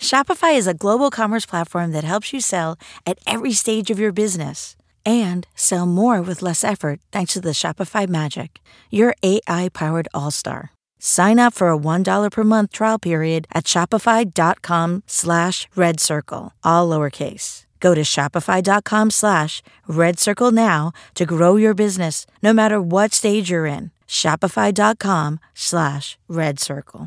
Shopify is a global commerce platform that helps you sell at every stage of your business and sell more with less effort thanks to the Shopify Magic, your AI-powered all-star. Sign up for a $1 per month trial period at shopify.com/redcircle, all lowercase. Go to shopify.com/redcircle now to grow your business no matter what stage you're in. Shopify.com/redcircle.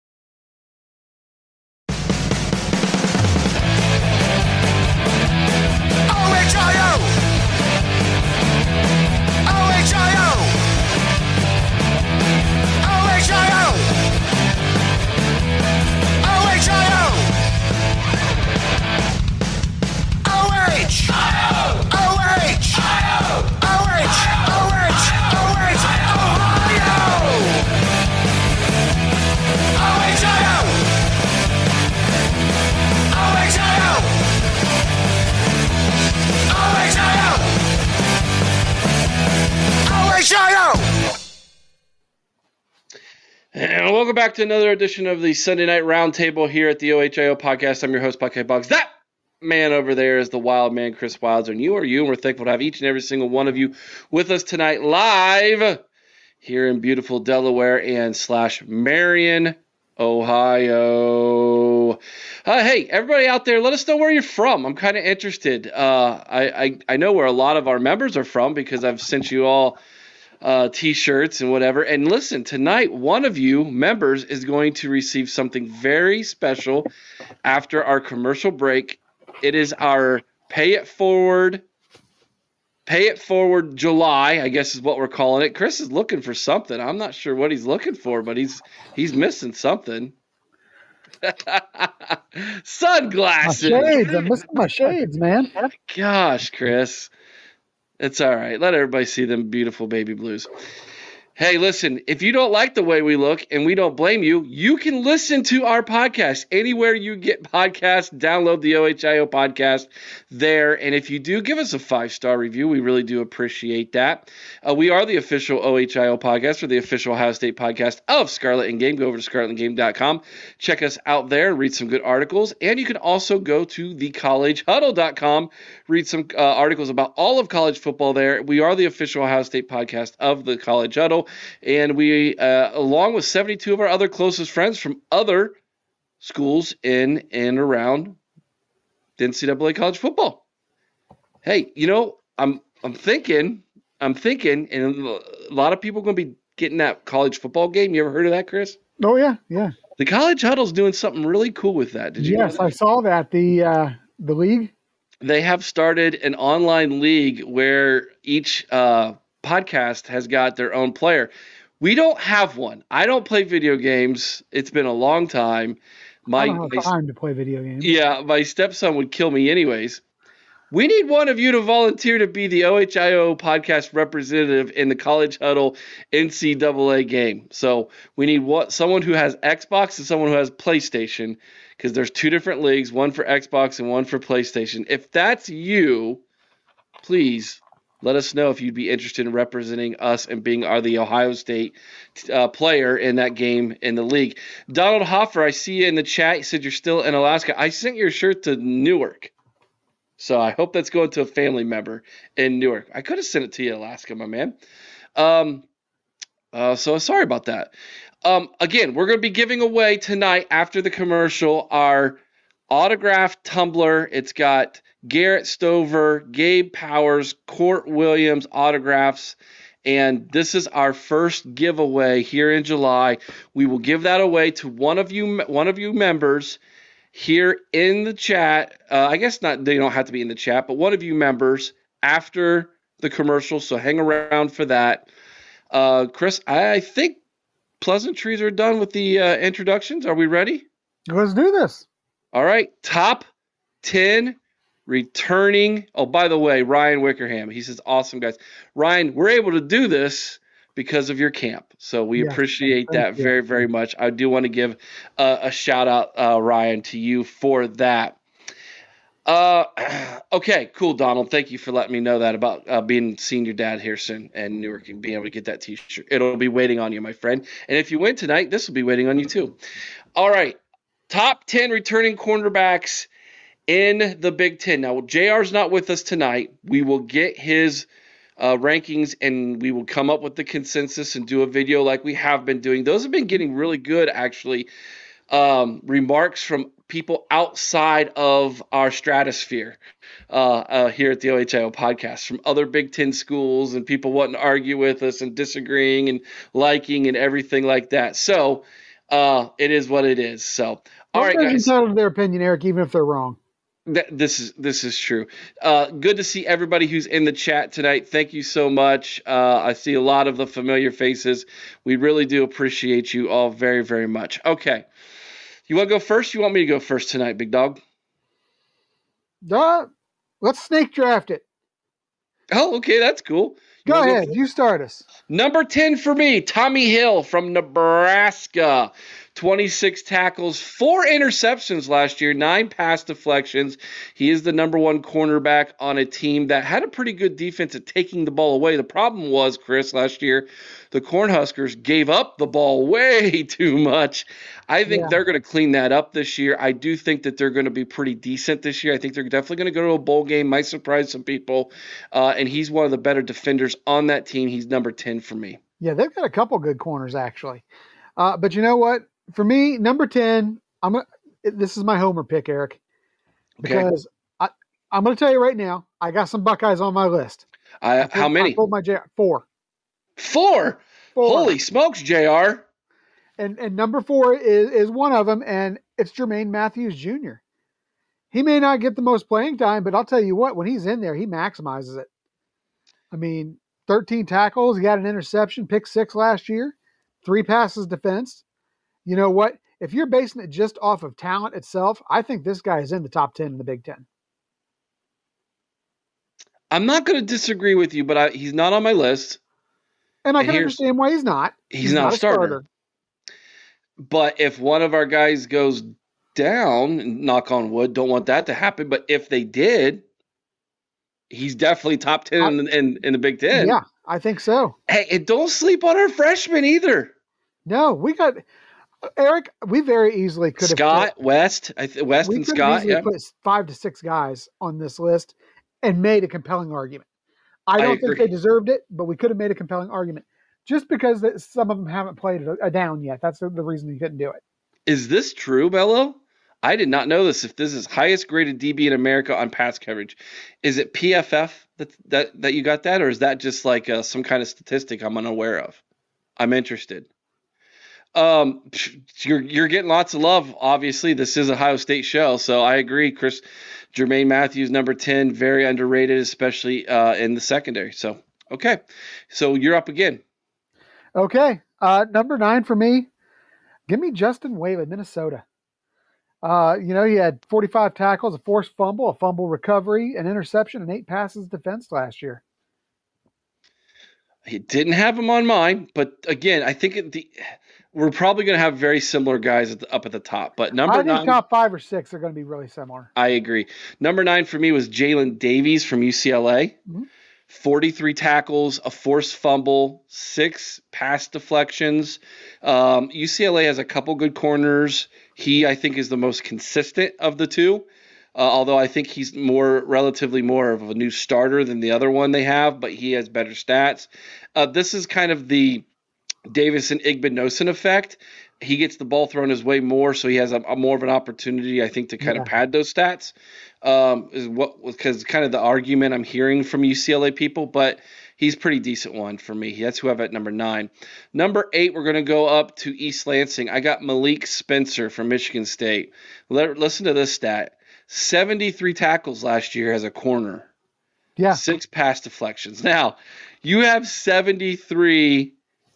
And welcome back to another edition of the Sunday Night Roundtable here at the OHIO Podcast. I'm your host, Buckeye Boggs. That man over there is the wild man, Chris Wilds, and you are you, and we're thankful to have each and every single one of you with us tonight live here in beautiful Delaware and / Marion, Ohio. Hey, everybody out there, let us know where you're from. I'm kind of interested. I know where a lot of our members are from because I've sent you all T-shirts and whatever. And listen, tonight, one of you members is going to receive something very special after our commercial break. It is our Pay It Forward July, I guess is what we're calling it. Chris is looking for something. I'm not sure what he's looking for, but he's missing something. Sunglasses. My shades. I'm missing my shades, man. Gosh, Chris. It's all right. Let everybody see them beautiful baby blues. Hey, listen, if you don't like the way we look, and we don't blame you, you can listen to our podcast anywhere you get podcasts. Download the OHIO podcast there. And if you do, give us a 5-star review. We really do appreciate that. We are the official OHIO podcast, or the official Ohio State podcast of Scarlet and Game. Go over to scarletandgame.com. Check us out there. Read some good articles. And you can also go to thecollegehuddle.com. Read some articles about all of college football there. We are the official Ohio State podcast of the College Huddle. And we, along with 72 of our other closest friends from other schools in and around the NCAA college football. Hey, you know, I'm thinking, and a lot of people are going to be getting that college football game. You ever heard of that, Chris? Oh, yeah. The College Huddle's doing something really cool with that. Did you? Yes, I saw that. The league? They have started an online league where each podcast has got their own player. We don't have one. I don't play video games. It's been a long time. I don't have time to play video games. Yeah, my stepson would kill me anyways. We need one of you to volunteer to be the OHIO podcast representative in the College Huddle NCAA game. So we need someone who has Xbox and someone who has PlayStation, because there's 2 different leagues, one for Xbox and one for PlayStation. If that's you, please let us know if you'd be interested in representing us and being the Ohio State player in that game in the league. Donald Hoffer, I see you in the chat. You said you're still in Alaska. I sent your shirt to Newark. So I hope that's going to a family member in Newark. I could have sent it to you, Alaska, my man. So sorry about that. Again, we're going to be giving away tonight after the commercial our autographed tumbler. It's got Garrett Stover, Gabe Powers, Court Williams autographs, and this is our first giveaway here in July. We will give that away to one of you members here in the chat. I guess not, they don't have to be in the chat, but one of you members after the commercial, so hang around for that. Chris, I think pleasantries are done with the introductions. Are we ready? Let's do this. All right, top 10 returning. Oh, by the way, Ryan Wickerham, he says, awesome, guys. Ryan, we're able to do this because of your camp. So we appreciate that very, very much. I do want to give a shout out, Ryan, to you for that. Okay, cool, Donald. Thank you for letting me know that about being senior dad here soon and Newark and being able to get that t-shirt. It'll be waiting on you, my friend. And if you win tonight, this will be waiting on you too. All right. top 10 returning cornerbacks in the Big Ten. Now, JR's not with us tonight. We will get his rankings and we will come up with the consensus and do a video like we have been doing. Those have been getting really good, actually. Remarks from people outside of our stratosphere here at the OHIO podcast, from other Big Ten schools and people wanting to argue with us and disagreeing and liking and everything like that. So it is what it is. So, all right, guys. Entitled to their opinion, Eric, even if they're wrong. This is true. Good to see everybody who's in the chat tonight. Thank you so much. I see a lot of the familiar faces. We really do appreciate you all very, very much. Okay. You want to go first? You want me to go first tonight, big dog? Let's snake draft it. Oh, okay. That's cool. Go ahead. You start us. Number 10 for me, Tommy Hill from Nebraska. 26 tackles, 4 interceptions last year, 9 pass deflections. He is the number 1 cornerback on a team that had a pretty good defense at taking the ball away. The problem was, Chris, last year, the Cornhuskers gave up the ball way too much. I think they're going to clean that up this year. I do think that they're going to be pretty decent this year. I think they're definitely going to go to a bowl game, might surprise some people. And he's one of the better defenders on that team. He's number 10 for me. Yeah, they've got a couple good corners, actually. But you know what? For me, number 10, this is my homer pick, Eric, because I'm going to tell you right now, I got some Buckeyes on my list. How many? I told my JR, 4. 4? Holy smokes, JR. And number 4 is one of them, and it's Jermaine Matthews Jr. He may not get the most playing time, but I'll tell you what, when he's in there, he maximizes it. I mean, 13 tackles, he got an interception, pick 6 last year, 3 passes defensed. You know what? If you're basing it just off of talent itself, I think this guy is in the top 10 in the Big Ten. I'm not going to disagree with you, but he's not on my list. And I can understand why he's not. He's not a starter. But if one of our guys goes down, knock on wood, don't want that to happen. But if they did, he's definitely top 10 in the Big Ten. Yeah, I think so. Hey, and don't sleep on our freshmen either. No, we got – Eric, we very easily could have Scott, West and Scott. We put 5 to 6 guys on this list and made a compelling argument. I don't think they deserved it, but we could have made a compelling argument. Just because some of them haven't played a down yet. That's the reason you couldn't do it. Is this true, Bello? I did not know this. If this is highest graded DB in America on pass coverage, is it PFF that you got that, or is that just like some kind of statistic I'm unaware of? I'm interested. You're getting lots of love. Obviously, this is Ohio State show, so I agree, Chris. Jermaine Matthews, number 10, very underrated, especially in the secondary. So, okay, so you're up again. Okay, number 9 for me. Give me Justin Whaley, Minnesota. He had 45 tackles, a forced fumble, a fumble recovery, an interception, and 8 passes defense last year. He didn't have him on mine, but again, I think we're probably going to have very similar guys up at the top. But number 9, top 5 or 6 are going to be really similar. I agree. Number 9 for me was Jalen Davies from UCLA. Mm-hmm. 43 tackles, a forced fumble, 6 pass deflections. UCLA has a couple good corners. He, I think, is the most consistent of the two. Although I think he's relatively more of a new starter than the other one they have, but he has better stats. This is kind of the Davison Igbinosun effect. He gets the ball thrown his way more, so he has a more of an opportunity, I think, to kind of pad those stats. Because kind of the argument I'm hearing from UCLA people, but he's a pretty decent one for me. That's who I have at number 9. Number 8, we're going to go up to East Lansing. I got Malik Spencer from Michigan State. Listen to this stat. 73 tackles last year as a corner. Yeah. 6 pass deflections. Now, you have 73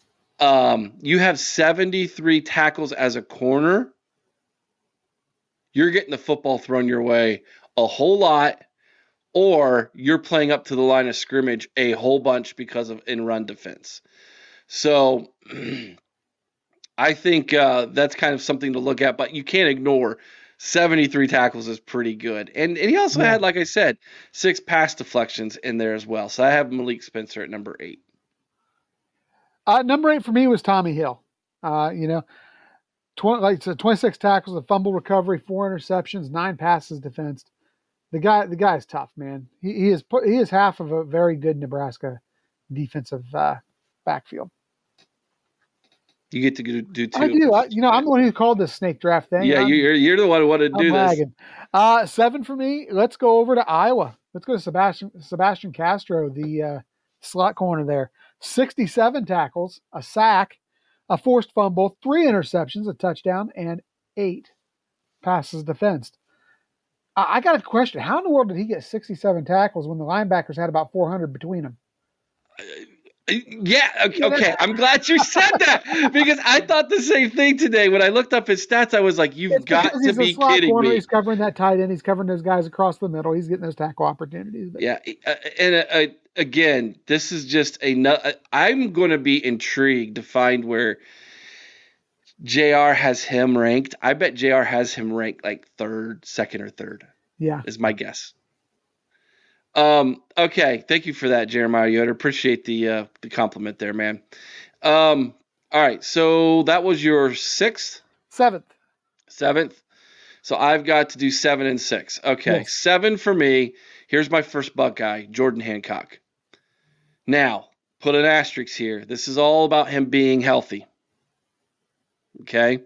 tackles as a corner. You're getting the football thrown your way a whole lot, or you're playing up to the line of scrimmage a whole bunch because of in-run defense. So I think that's kind of something to look at, but you can't ignore 73 tackles is pretty good. And he also had, like I said, 6 pass deflections in there as well. So I have Malik Spencer at number 8. Number 8 for me was Tommy Hill. like I said, 26 tackles, a fumble recovery, 4 interceptions, 9 passes defensed. The guy is tough, man. He is half of a very good Nebraska defensive backfield. You get to do 2. I do. I'm the one who called this snake draft thing. Yeah, you're the one who wanted to do this. 7 for me. Let's go over to Iowa. Let's go to Sebastian Castro, the slot corner there. 67 tackles, a sack, a forced fumble, 3 interceptions, a touchdown, and 8 passes defensed. I got a question. How in the world did he get 67 tackles when the linebackers had about 400 between them? Yeah. Okay. I'm glad you said that because I thought the same thing today. When I looked up his stats, I was like, "You've got to be kidding corner. me!" He's covering that tight end. He's covering those guys across the middle. He's getting those tackle opportunities. But. Yeah. And again, this is just I'm going to be intrigued to find where JR has him ranked. I bet JR has him ranked like second or third. Yeah, is my guess. Okay, thank you for that, Jeremiah Yoder. Appreciate the compliment there, man. All right, so that was your 6th? 7th. 7th. So I've got to do 7 and 6. Okay, yes. 7 for me. Here's my first Buckeye, Jordan Hancock. Now, put an asterisk here. This is all about him being healthy. Okay?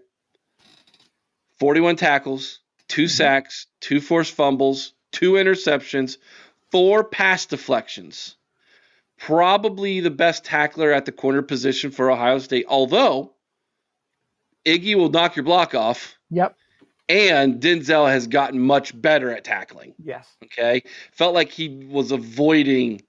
41 tackles, 2 sacks, 2 forced fumbles, 2 interceptions, 4 pass deflections. Probably the best tackler at the corner position for Ohio State, although Iggy will knock your block off. Yep. And Denzel has gotten much better at tackling. Yes. Okay. Felt like he was avoiding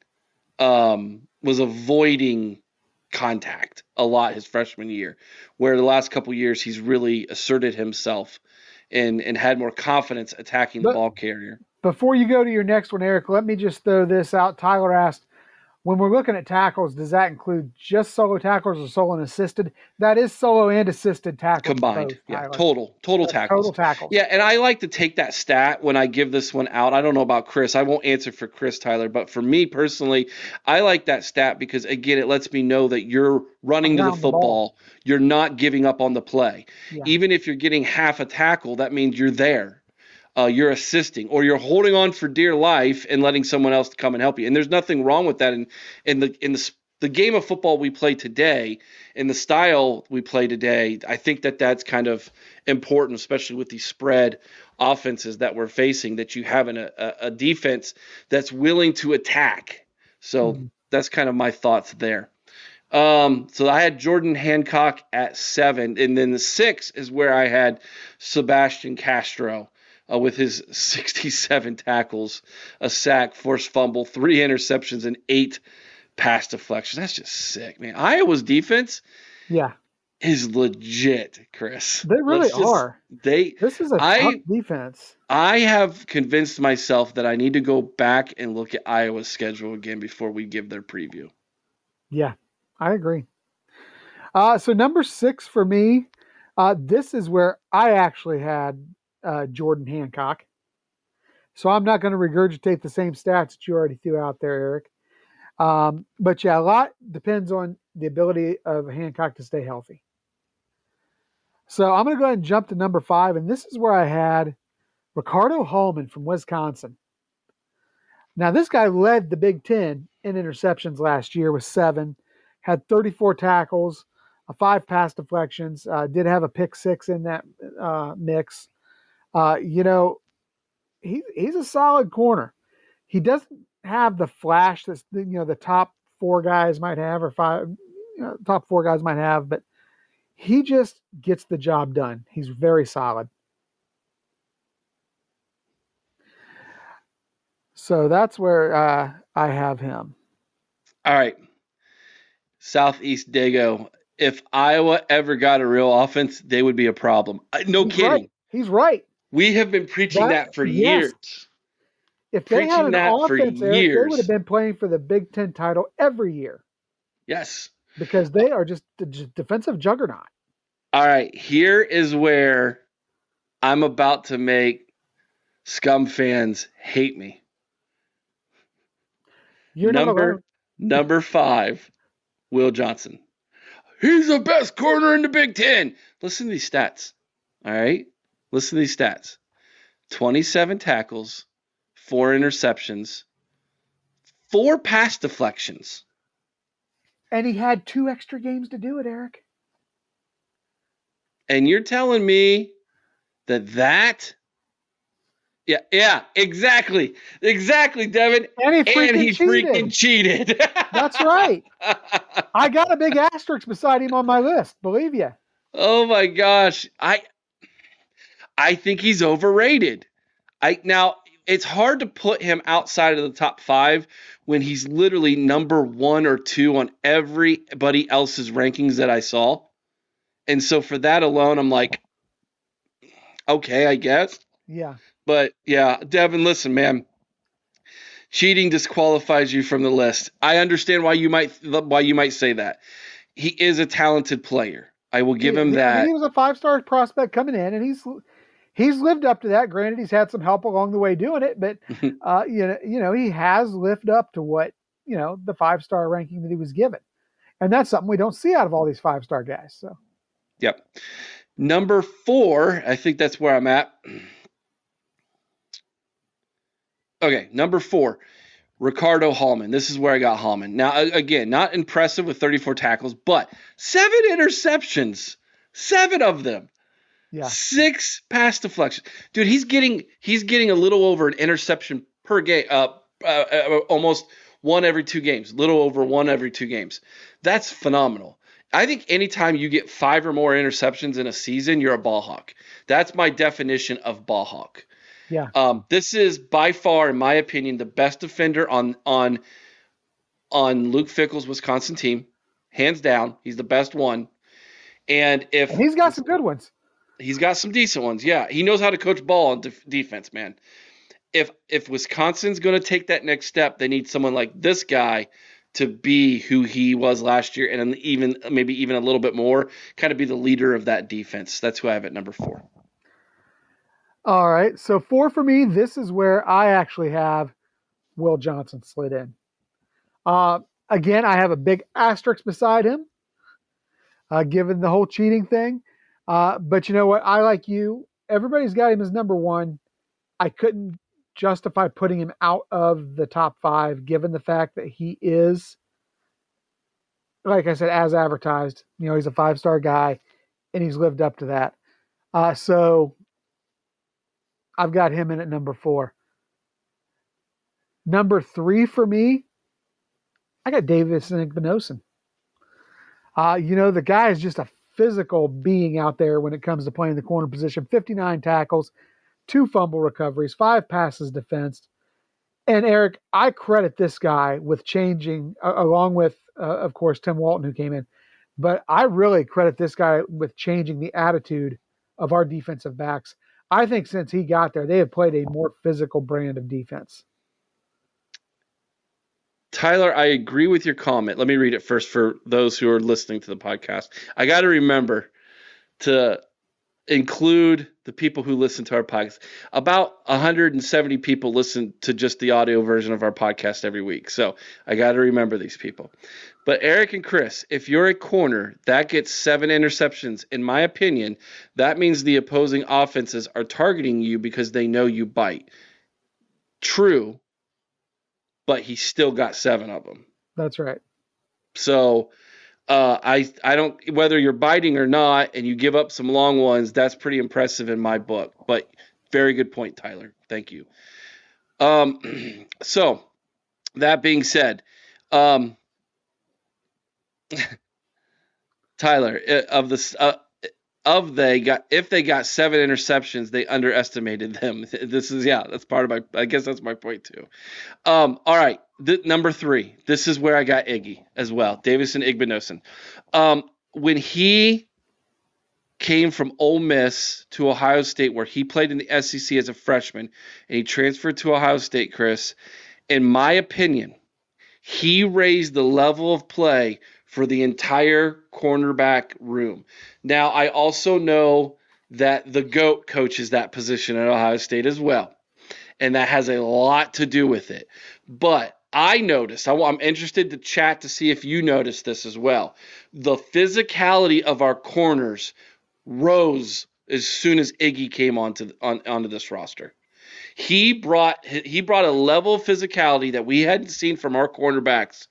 contact a lot his freshman year, where the last couple years he's really asserted himself and had more confidence attacking the ball carrier. Before you go to your next one, Eric, let me just throw this out. Tyler asked, when we're looking at tackles, does that include just solo tackles or solo and assisted? That is solo and assisted tackles. Combined. Both, yeah, total tackles. Total tackles. Yeah, and I like to take that stat when I give this one out. I don't know about Chris. I won't answer for Chris, Tyler. But for me personally, I like that stat because, again, it lets me know that you're running to the football. You're not giving up on the play. Yeah. Even if you're getting half a tackle, that means you're there. You're assisting, or you're holding on for dear life and letting someone else come and help you. And there's nothing wrong with that. In the game of football we play today, in the style we play today, I think that's kind of important, especially with these spread offenses that we're facing, that you have a defense that's willing to attack. So that's kind of my thoughts there. So I had Jordan Hancock at 7, and then the 6 is where I had Sebastian Castro. With his 67 tackles, a sack, forced fumble, 3 interceptions, and 8 pass deflections. That's just sick, man. Iowa's defense is legit, Chris. They really are. This is a tough defense. I have convinced myself that I need to go back and look at Iowa's schedule again before we give their preview. Yeah, I agree. So number 6 for me, this is where I actually had Jordan Hancock. So I'm not going to regurgitate the same stats that you already threw out there, Eric. But yeah, a lot depends on the ability of Hancock to stay healthy. So I'm going to go ahead and jump to number 5. And this is where I had Ricardo Hallman from Wisconsin. Now, this guy led the Big Ten in interceptions last year with 7, had 34 tackles, 5 pass deflections, did have a pick 6 in that mix. He's a solid corner. He doesn't have the flash that the top 4 guys might have, or 5 top 4 guys might have, but he just gets the job done. He's very solid. So that's where I have him. All right. Southeast Dago. If Iowa ever got a real offense, they would be a problem. No kidding. Right. He's right. We have been preaching that for years. If they had an offense, they would have been playing for the Big Ten title every year. Yes. Because they are just a defensive juggernaut. All right. Here is where I'm about to make Scum fans hate me. You're number 5, Will Johnson. He's the best corner in the Big Ten. Listen to these stats. All right? Listen to these stats. 27 tackles, 4 interceptions, 4 pass deflections. And he had 2 extra games to do it, Eric. And you're telling me that yeah, exactly, Devin. And he freaking cheated. That's right. I got a big asterisk beside him on my list, believe you. Oh my gosh, I think he's overrated. Now it's hard to put him outside of the top 5 when he's literally number 1 or 2 on everybody else's rankings that I saw. And so for that alone, I'm like, okay, I guess. Yeah. But yeah, Devin, listen, man. Cheating disqualifies you from the list. I understand why you might say that. He is a talented player. I will give him that. He was a 5-star prospect coming in, and he's lived up to that. Granted, he's had some help along the way doing it, but he has lived up to what the 5-star ranking that he was given, and that's something we don't see out of all these 5-star guys. So, yep. Number 4, I think that's where I'm at. Okay, number 4, Ricardo Hallman. This is where I got Hallman. Now, again, not impressive with 34 tackles, but 7 interceptions, 7 of them. Yeah. 6 pass deflections. Dude, he's getting a little over an interception per game, almost 1 every 2 games, little over 1 every 2 games. That's phenomenal. I think anytime you get 5 or more interceptions in a season, you're a ball hawk. That's my definition of ball hawk. Yeah. This is by far, in my opinion, the best defender on Luke Fickell's Wisconsin team, hands down. He's the best one. And he's got some good ones. He's got some decent ones. Yeah, he knows how to coach ball and defense, man. If Wisconsin's going to take that next step, they need someone like this guy to be who he was last year, and maybe even a little bit more, kind of be the leader of that defense. That's who I have at number 4. All right, so 4 for me. This is where I actually have Will Johnson slid in. Again, I have a big asterisk beside him, given the whole cheating thing. But you know what? I like you. Everybody's got him as number 1. I couldn't justify putting him out of the top 5, given the fact that he is, like I said, as advertised. He's a 5-star guy, and he's lived up to that. So I've got him in at number 4. Number 3 for me, I got Davison Igbinosun. The guy is just a physical being out there when it comes to playing the corner position. 59 tackles, 2 fumble recoveries, 5 passes defensed. And Eric, I credit this guy with changing, along with, of course, Tim Walton, who came in. But I really credit this guy with changing the attitude of our defensive backs. I think since he got there, they have played a more physical brand of defense. Tyler, I agree with your comment. Let me read it first for those who are listening to the podcast. I got to remember to include the people who listen to our podcast. About 170 people listen to just the audio version of our podcast every week. So I got to remember these people. But Eric and Chris, if you're a corner that gets 7 interceptions, in my opinion, that means the opposing offenses are targeting you because they know you bite. True, but he still got 7 of them. That's right. So I don't, whether you're biting or not and you give up some long ones, that's pretty impressive in my book. But very good point, Tyler. Thank you. So that being said, Tyler, if they got 7 interceptions, they underestimated them. That's part of my, I guess that's my point too. All right. Number 3, this is where I got Iggy as well. Davison Igbinosun. When he came from Ole Miss to Ohio State, where he played in the SEC as a freshman, and he transferred to Ohio State, Chris, in my opinion, he raised the level of play for the entire cornerback room. Now, I also know that the GOAT coaches that position at Ohio State as well, and that has a lot to do with it. But I noticed, I'm interested to chat to see if you noticed this as well. The physicality of our corners rose as soon as Iggy came onto this roster. He brought a level of physicality that we hadn't seen from our cornerbacks.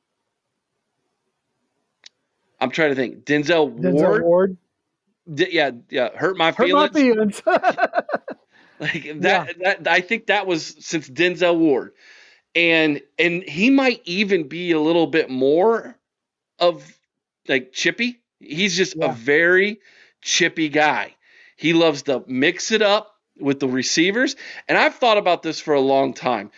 I'm trying to think. Denzel Ward. Yeah, hurt my feelings. Like that, yeah. I think that was since Denzel Ward. And he might even be a little bit more of like chippy. He's just a very chippy guy. He loves to mix it up with the receivers. And I've thought about this for a long time.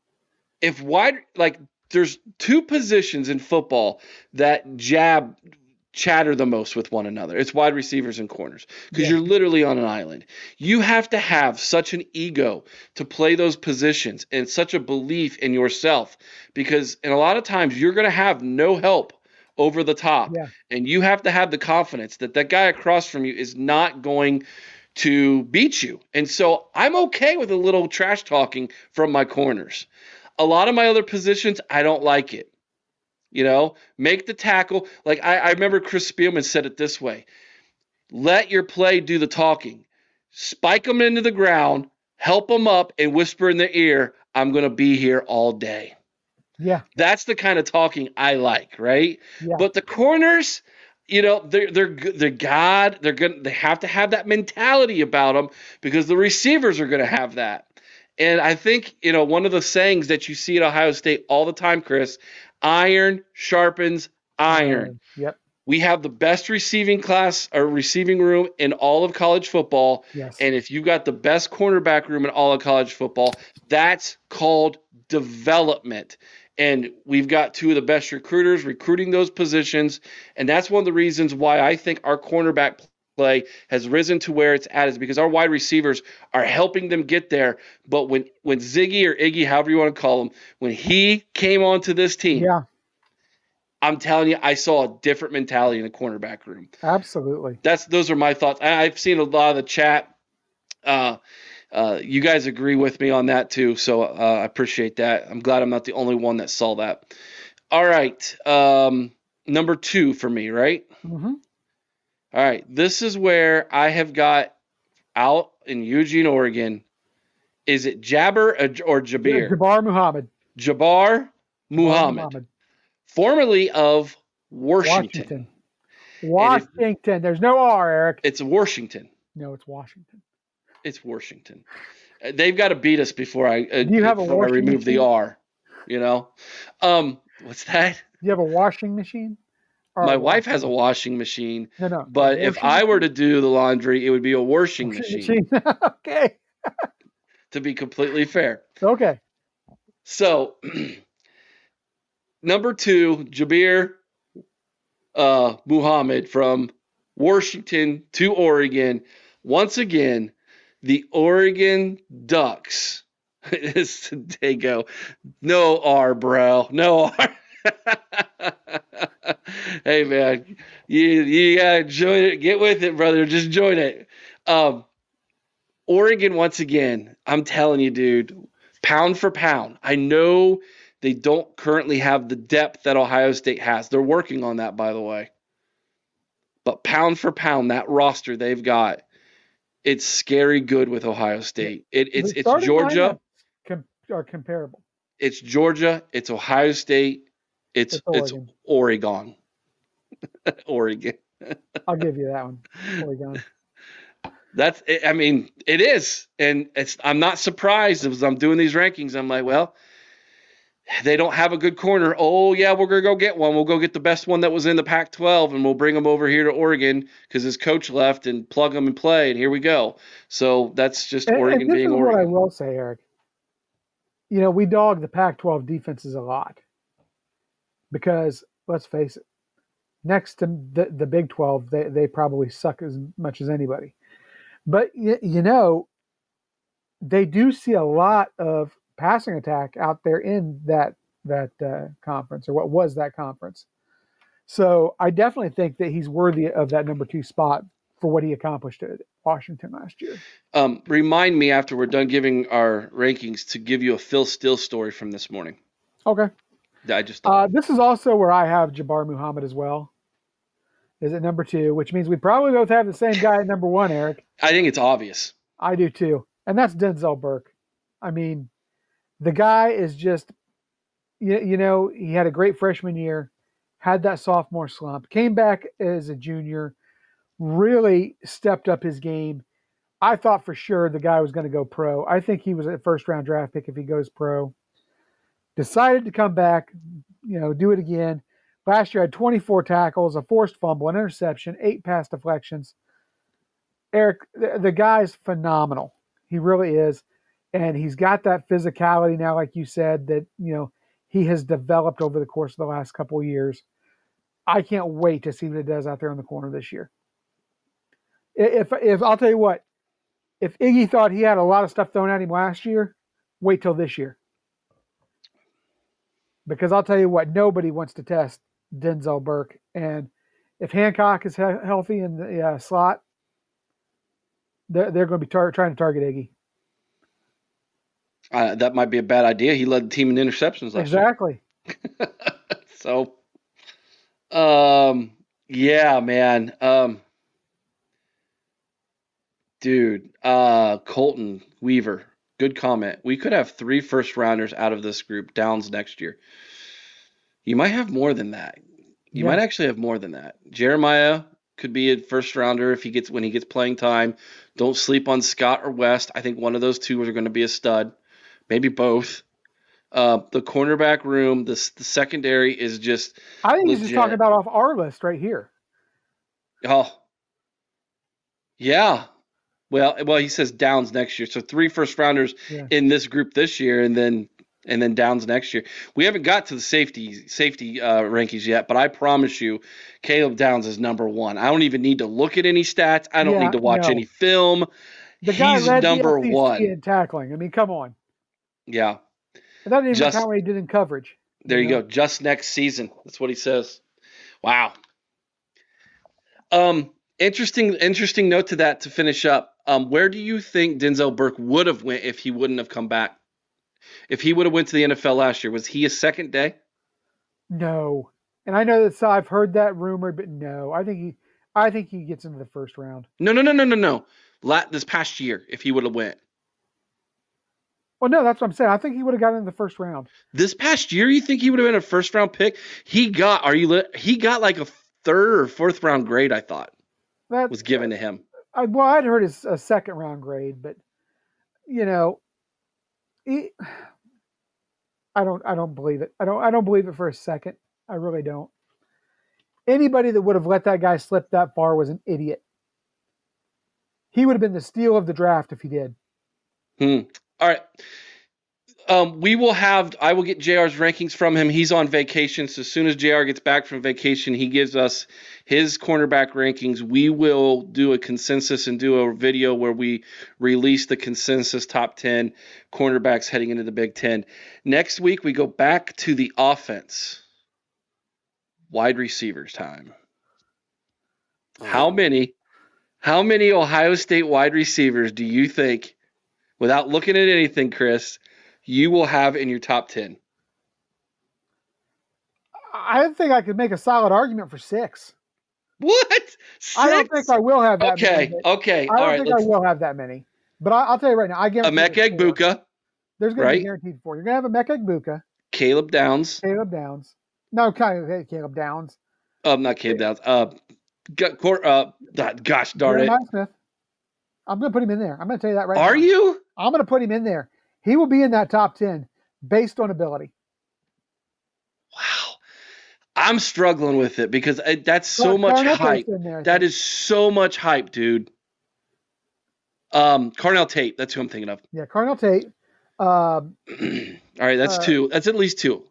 There's two positions in football that chatter the most with one another. It's wide receivers and corners because you're literally on an island. You have to have such an ego to play those positions and such a belief in yourself because in a lot of times you're going to have no help over the top and you have to have the confidence that guy across from you is not going to beat you. And so I'm okay with a little trash talking from my corners. A lot of my other positions, I don't like it. Make the tackle. Like I remember Chris Spielman said it this way. Let your play do the talking. Spike them into the ground, help them up, and whisper in their ear, I'm going to be here all day. Yeah. That's the kind of talking I like, right? Yeah. But the corners, they're God. They have to have that mentality about them because the receivers are going to have that. And I think, one of the sayings that you see at Ohio State all the time, Chris, iron sharpens iron. Yep. We have the best receiving class or receiving room in all of college football. Yes. And if you've got the best cornerback room in all of college football, that's called development. And we've got two of the best recruiters recruiting those positions. And that's one of the reasons why I think our cornerback play has risen to where it's at is because our wide receivers are helping them get there. But when Ziggy or Iggy, however you want to call him, when he came onto this team, I'm telling you, I saw a different mentality in the cornerback room. Absolutely. Those are my thoughts. I've seen a lot of the chat. You guys agree with me on that too, so I appreciate that. I'm glad I'm not the only one that saw that. All right, number 2 for me, right? Mm-hmm. All right, this is where I have got out in Eugene, Oregon. Is it Jabbar or Jabir? Jabbar Muhammad. Jabbar Muhammad. Formerly of Washington. Washington. There's no R, Eric. It's Washington. No, it's Washington. It's Washington. They've got to beat us before I machine? remove the R. What's that? Do you have a washing machine? My wife has a washing machine. No. But if I were to do the laundry, it would be a washing machine. Okay. To be completely fair. Okay. So, number 2, Jabbar Muhammad from Washington to Oregon. Once again, the Oregon Ducks. They go, no R, bro. No R. Hey, man, you got to join it. Get with it, brother. Just join it. Oregon, once again, I'm telling you, dude, pound for pound. I know they don't currently have the depth that Ohio State has. They're working on that, by the way. But pound for pound, that roster they've got, it's scary good with Ohio State. It's Georgia. Are comparable. It's Georgia. It's Ohio State. It's Oregon. Oregon. I'll give you that one. Oregon. It is. And I'm not surprised as I'm doing these rankings. I'm like, well, they don't have a good corner. Oh, yeah, we're going to go get one. We'll go get the best one that was in the Pac-12, and we'll bring them over here to Oregon because his coach left and plug them and play, and here we go. So that's just Oregon being Oregon. This is what I will say, Eric. We dog the Pac-12 defenses a lot because, let's face it, next to the Big 12, they probably suck as much as anybody. But, they do see a lot of passing attack out there in that conference, or what was that conference. So I definitely think that he's worthy of that number 2 spot for what he accomplished at Washington last year. Remind me after we're done giving our rankings to give you a Phil Steele story from this morning. Okay. I just thought. This is also where I have Jabbar Muhammad as well. Is at number 2, which means we probably both have the same guy at number 1, Eric. I think it's obvious. I do too. And that's Denzel Burke. I mean, the guy is just, you know, he had a great freshman year, had that sophomore slump, came back as a junior, really stepped up his game. I thought for sure the guy was going to go pro. I think he was a first round draft pick if he goes pro. Decided to come back, you know, do it again. Last year had 24 tackles, a forced fumble, an interception, 8 pass deflections. Eric, the guy's phenomenal. He really is. And he's got that physicality now, like you said, that, you know, he has developed over the course of the last couple of years. I can't wait to see what it does out there in the corner this year. If I'll tell you what, if Iggy thought he had a lot of stuff thrown at him last year, wait till this year. Because I'll tell you what, nobody wants to test Denzel Burke. And if Hancock is healthy in the slot, they're going to be trying to target Iggy. That might be a bad idea. He led the team in interceptions last year. So, yeah, man. Dude, Colton Weaver, good comment. We could have 3 first rounders out of this group, Downs next year. You might have more than that. You might actually have more than that. Jeremiah could be a first rounder when he gets playing time. Don't sleep on Scott or West. I think one of those two are going to be a stud. Maybe both. The cornerback room, the secondary is just. I think he's just talking about off our list right here. Oh, yeah. Well, he says Downs next year, so 3 first rounders in this group this year, and then Downs next year. We haven't got to the safety rankings yet, but I promise you, Caleb Downs is number 1. I don't even need to look at any stats. I don't need to watch any film. The guy He's led number the SEC 1 in tackling. I mean, come on. Yeah. And that didn't even count what he did in coverage. There you go. Just next season. That's what he says. Wow. Interesting note to that to finish up. Where do you think Denzel Burke would have went if he wouldn't have come back? If he would have went to the NFL last year, was he a second day? No. And I know that I've heard that rumored, but no. I think he gets into the first round. No. This past year, if he would have went. Well, no, that's what I'm saying. I think he would have gotten in the first round. This past year, you think he would have been a first round pick? He got like a 3rd or 4th round grade, I thought. That was given to him. I'd heard it's a 2nd round grade, but you know, I don't believe it. I don't believe it for a second. I really don't. Anybody that would have let that guy slip that far was an idiot. He would have been the steal of the draft if he did. All right. I will get JR's rankings from him. He's on vacation. So as soon as JR gets back from vacation, he gives us his cornerback rankings. We will do a consensus and do a video where we release the consensus top 10 cornerbacks heading into the Big Ten. Next week, we go back to the offense. Wide receivers time. How many Ohio State wide receivers do you think, without looking at anything, Chris, you will have in your top 10? I think I could make a solid argument for 6. What? 6? I don't think I will have that many. Okay. I don't think I will have that many. But I'll tell you right now, I guarantee Emeka Egbuka. There's going to be guaranteed 4. You're going to have Emeka Egbuka. Caleb Downs. No, Caleb Downs. Not Caleb Downs. Gosh darn it. Smith. I'm going to put him in there. I'm going to tell you that right now. Are you? I'm going to put him in there. He will be in that top 10 based on ability. Wow. I'm struggling with it because that's so much hype. That is so much hype, dude. Carnell Tate. That's who I'm thinking of. Yeah, Carnell Tate. All right, that's 2. That's at least 2.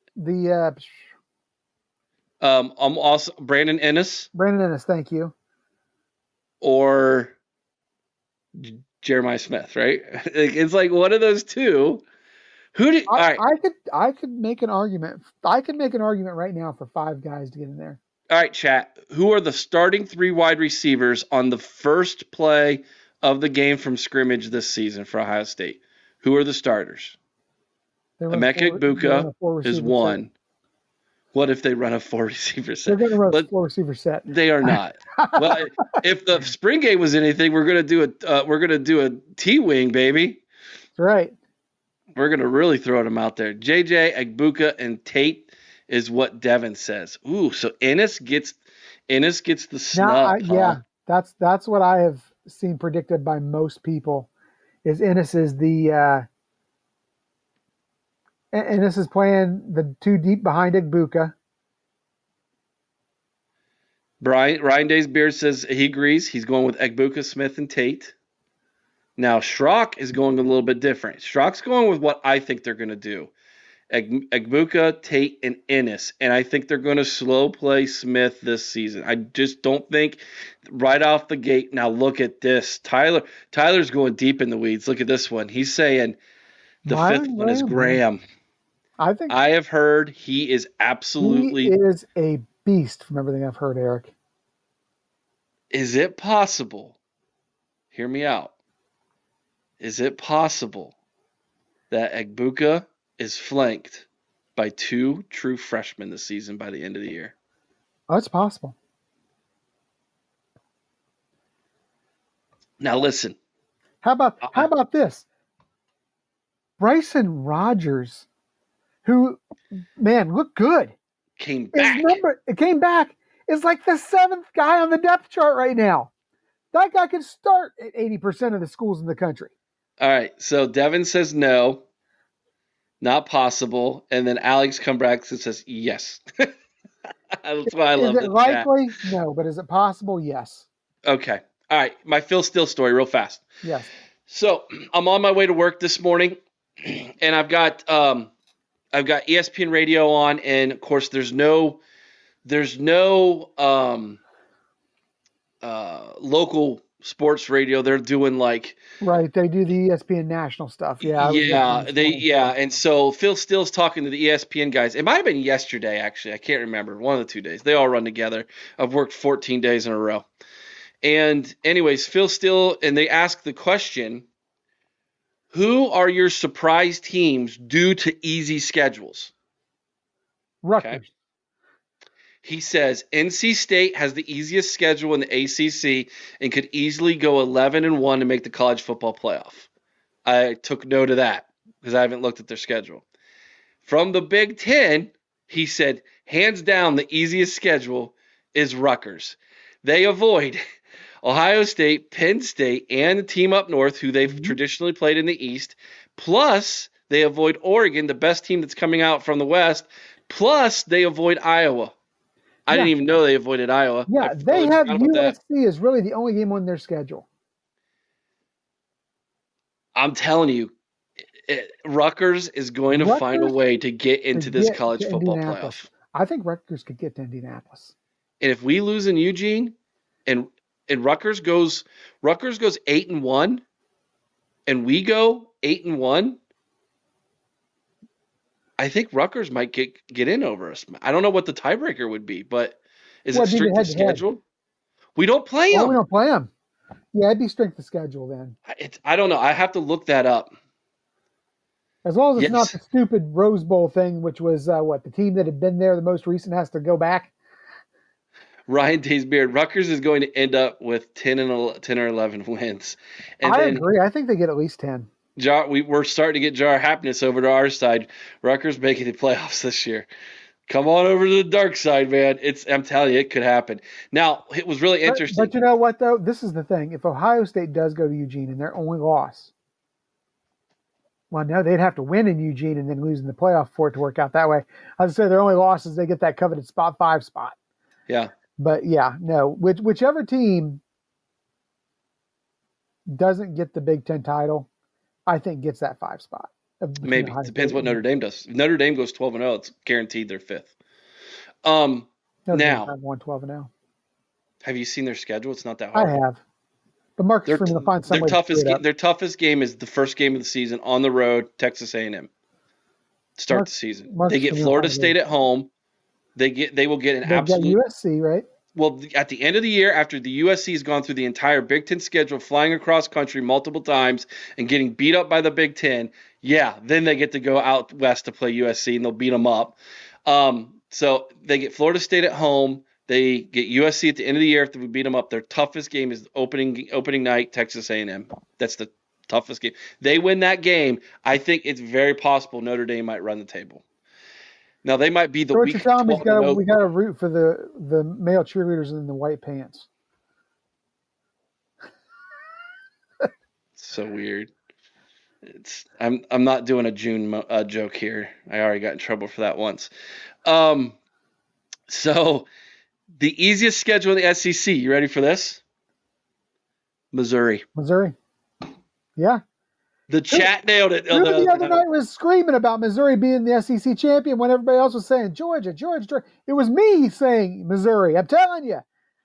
I'm also Brandon Ennis. Thank you. Or Jeremiah Smith, right? It's like one of those 2. All right. I could make an argument. I could make an argument right now for 5 guys to get in there. All right, chat. Who are the starting 3 wide receivers on the first play of the game from scrimmage this season for Ohio State? Who are the starters? Emeka Egbuka is one. Set. What if they run a 4 receiver set? They're going to run a 4 receiver set. They are not. Well, if the spring game was anything, we're going to do a T-wing, baby. That's right. We're going to really throw them out there. JJ, Egbuka, and Tate is what Devin says. Ooh, so Ennis gets the snub. Yeah, that's what I have seen predicted by most people. Is Ennis is the Ennis is playing the 2 deep behind Egbuka. Ryan Daysbeard says he agrees. He's going with Egbuka, Smith, and Tate. Now, Schrock is going a little bit different. Schrock's going with what I think they're going to do. Egbuka, Tate, and Ennis. And I think they're going to slow play Smith this season. I just don't think right off the gate. Now, look at this. Tyler's going deep in the weeds. Look at this one. He's saying the fifth one is Graham. I have heard he is absolutely... He is a beast from everything I've heard, Eric. Is it possible? Hear me out. Is it possible that Egbuka is flanked by 2 true freshmen this season by the end of the year? Oh, it's possible. Now listen. How about this? Bryson Rogers, who, man, looked good. Came back. Came back. Is like the 7th guy on the depth chart right now. That guy could start at 80% of the schools in the country. All right, so Devin says no, not possible, and then Alex comes back and says yes. That's why I love it. Is it likely? No, but is it possible? Yes. Okay. All right, my Phil Steele story real fast. Yes. So I'm on my way to work this morning, and I've got ESPN radio on, and of course there's no local sports radio. They're doing like right. They do the ESPN national stuff. Yeah. And so Phil Steele's talking to the ESPN guys. It might have been yesterday, actually. I can't remember. One of the 2 days. They all run together. I've worked 14 days in a row. And anyways, Phil Steele, and they ask the question, who are your surprise teams due to easy schedules? Rutgers. Okay. He says NC State has the easiest schedule in the ACC and could easily go 11-1 to make the college football playoff. I took note of that because I haven't looked at their schedule. From the Big Ten, he said, hands down, the easiest schedule is Rutgers. They avoid Ohio State, Penn State, and the team up north, who they've traditionally played in the East. Plus, they avoid Oregon, the best team that's coming out from the West. Plus, they avoid Iowa. I didn't even know they avoided Iowa. Yeah, they have USC is really the only game on their schedule. I'm telling you, Rutgers is going to find a way to get into this college football playoff. I think Rutgers could get to Indianapolis. And if we lose in Eugene, and Rutgers goes 8-1, and we go 8-1. I think Rutgers might get in over us. I don't know what the tiebreaker would be, but is it strength of schedule? We don't play them. We don't play them. Yeah, it'd be strength of schedule then. I don't know. I have to look that up. As long as it's not the stupid Rose Bowl thing, which was the team that had been there the most recent has to go back. Ryan Daysbeard, Rutgers is going to end up with 10 or 11 wins. And I agree. I think they get at least 10. We're starting to get Jar Happiness over to our side. Rutgers making the playoffs this year. Come on over to the dark side, man. I'm telling you, it could happen. Now, it was really interesting. But you know what, though? This is the thing. If Ohio State does go to Eugene and their only loss, well, no, they'd have to win in Eugene and then lose in the playoff for it to work out that way. I would say their only loss is they get that coveted spot 5 spot. Yeah. But, yeah, no. Whichever team doesn't get the Big Ten title, I think gets that 5 spot. Maybe. It depends what Notre Dame does. If Notre Dame goes 12-0, it's guaranteed they're 5th. Now, I've won 12-0. Have you seen their schedule? It's not that hard. I have. But Marcus Freeman will find some way to screw it up. Their toughest game is the first game of the season on the road, Texas A&M. Start the season. They get Florida State at home. They will get an absolute. They've got USC, right? Well, at the end of the year, after the USC has gone through the entire Big Ten schedule, flying across country multiple times and getting beat up by the Big Ten, yeah, then they get to go out west to play USC and they'll beat them up. So they get Florida State at home. They get USC at the end of the year after we beat them up. Their toughest game is opening night, Texas A&M. That's the toughest game. They win that game. I think it's very possible Notre Dame might run the table. Now they might be the weak. We got to root for the male cheerleaders in the white pants. So weird. I'm not doing a June joke here. I already got in trouble for that once. So the easiest schedule in the SEC. You ready for this? Missouri. Yeah. The chat nailed it. Who the other night was screaming about Missouri being the SEC champion when everybody else was saying Georgia. It was me saying Missouri. I'm telling you.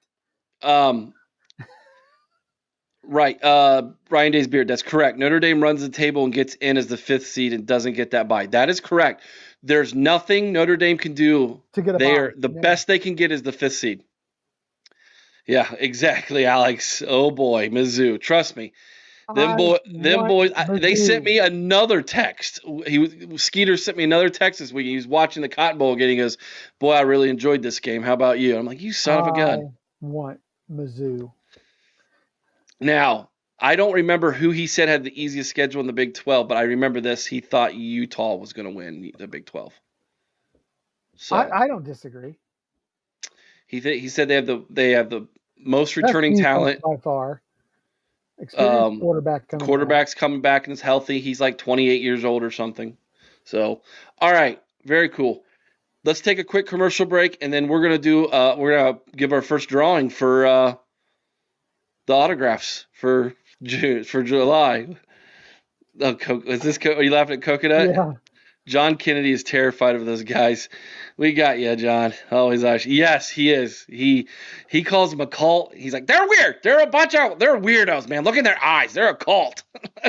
Right. Ryan Day's Beard. That's correct. Notre Dame runs the table and gets in as the 5th seed and doesn't get that bye. That is correct. There's nothing Notre Dame can do to get a bye. The best they can get is the 5th seed. Yeah, exactly, Alex. Oh boy, Mizzou. Trust me. Them boys. They sent me another text. Skeeter sent me another text this week. He was watching the Cotton Bowl game. He goes, "Boy, I really enjoyed this game. How about you?" I'm like, "You son of a gun." I want Mizzou. Now, I don't remember who he said had the easiest schedule in the Big 12, but I remember this. He thought Utah was going to win the Big 12. So I don't disagree. He said they have the most returning talent by far. Experienced quarterback's coming back and is healthy. He's like 28 years old or something. So, all right, very cool. Let's take a quick commercial break, and then we're gonna give our first drawing for the autographs for July. Is this? Are you laughing at Coconut? Yeah. John Kennedy is terrified of those guys. We got you, John. Oh, he's actually, yes, he is. He calls them a cult. He's like, they're weird. They're weirdos, man. Look in their eyes. They're a cult.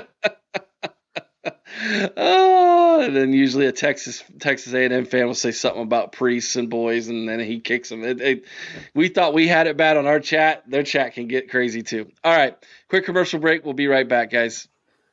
Oh, and then usually a Texas A&M fan will say something about priests and boys, and then he kicks them. We thought we had it bad on our chat. Their chat can get crazy too. All right, quick commercial break. We'll be right back, guys.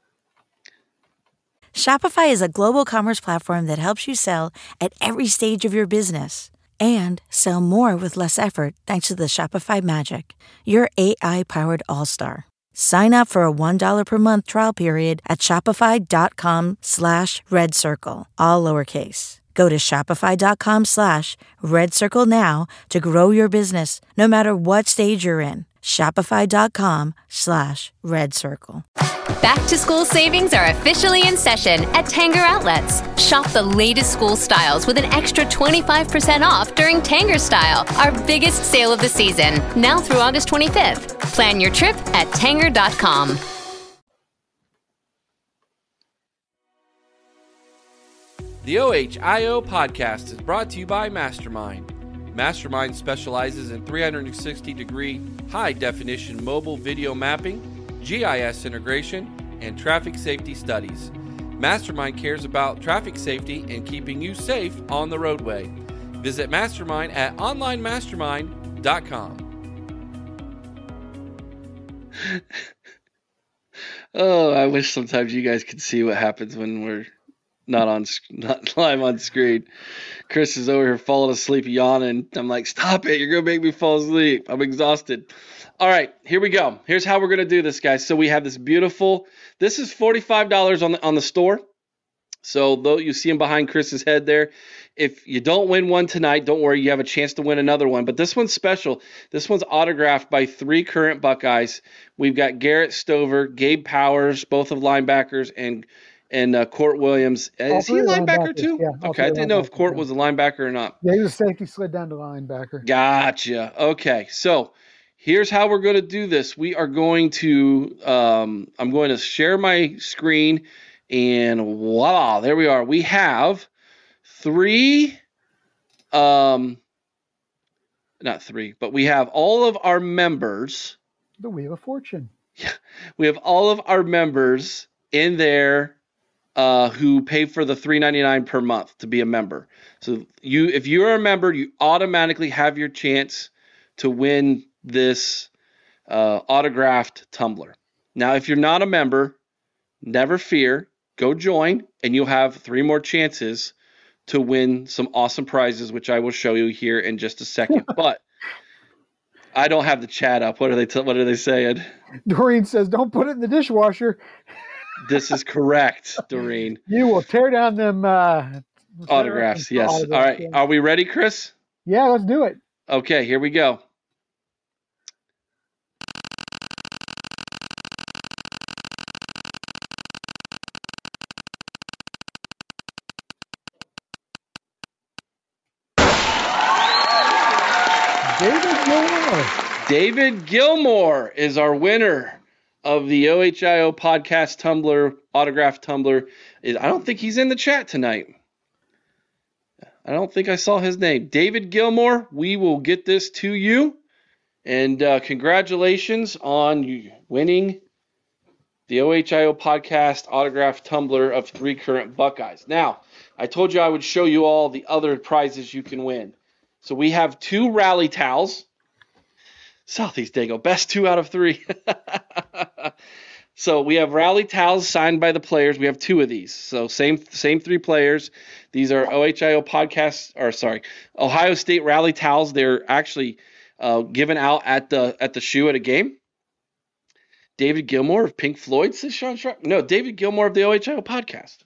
Shopify is a global commerce platform that helps you sell at every stage of your business and sell more with less effort thanks to the Shopify Magic, your AI-powered all-star. Sign up for a $1 per month trial period at shopify.com/redcircle, all lowercase. Go to shopify.com/redcircle now to grow your business no matter what stage you're in. Shopify.com/redcircle. Back to school savings are officially in session at Tanger Outlets. Shop the latest school styles with an extra 25% off during Tanger Style, our biggest sale of the season, now through August 25th. Plan your trip at Tanger.com. The OHIO podcast is brought to you by Mastermind. Mastermind specializes in 360-degree, high-definition mobile video mapping, GIS integration, and traffic safety studies. Mastermind cares about traffic safety and keeping you safe on the roadway. Visit Mastermind at onlinemastermind.com. Oh, I wish sometimes you guys could see what happens when we're not live on screen. Chris is over here falling asleep, yawning. I'm like, stop it. You're going to make me fall asleep. I'm exhausted. All right, here we go. Here's how we're going to do this, guys. So we have this this is $45 on the store. So though you see him behind Chris's head there, if you don't win one tonight, don't worry. You have a chance to win another one. But this one's special. This one's autographed by 3 current Buckeyes. We've got Garrett Stover, Gabe Powers, both of linebackers, and Court Williams. Is he a linebacker too? Yeah, okay, I didn't know if Court was a linebacker or not. Yeah, he was a safety, slid down to linebacker. Gotcha. Okay, so here's how we're going to do this. We are going to I'm going to share my screen, and voila, there we are. We have 3, not 3, but we have all of our members. The Wheel of Fortune. Yeah, we have all of our members in there who pay for the $3.99 per month to be a member. So if you're a member, you automatically have your chance to win this autographed tumbler. Now, if you're not a member, never fear. Go join, and you'll have 3 more chances to win some awesome prizes, which I will show you here in just a second. But I don't have the chat up. What are they saying? Doreen says, "Don't put it in the dishwasher." This is correct, Doreen. You will tear down them autographs. Yes. All right. Yeah. Are we ready, Chris? Yeah, let's do it. Okay, here we go. David Gilmore is our winner of the OHIO podcast tumbler, autograph tumbler. I don't think he's in the chat tonight. I don't think I saw his name. David Gilmore, we will get this to you. And congratulations on winning the OHIO podcast autograph tumbler of 3 current Buckeyes. Now, I told you I would show you all the other prizes you can win. So we have 2 rally towels. Southeast Dago, best 2 out of 3. So we have rally towels signed by the players. We have 2 of these. So same 3 players. These are Ohio State rally towels. They're actually given out at the shoe at a game. David Gilmore of Pink Floyd, says Sean Sharp. No, David Gilmore of the OHIO podcast.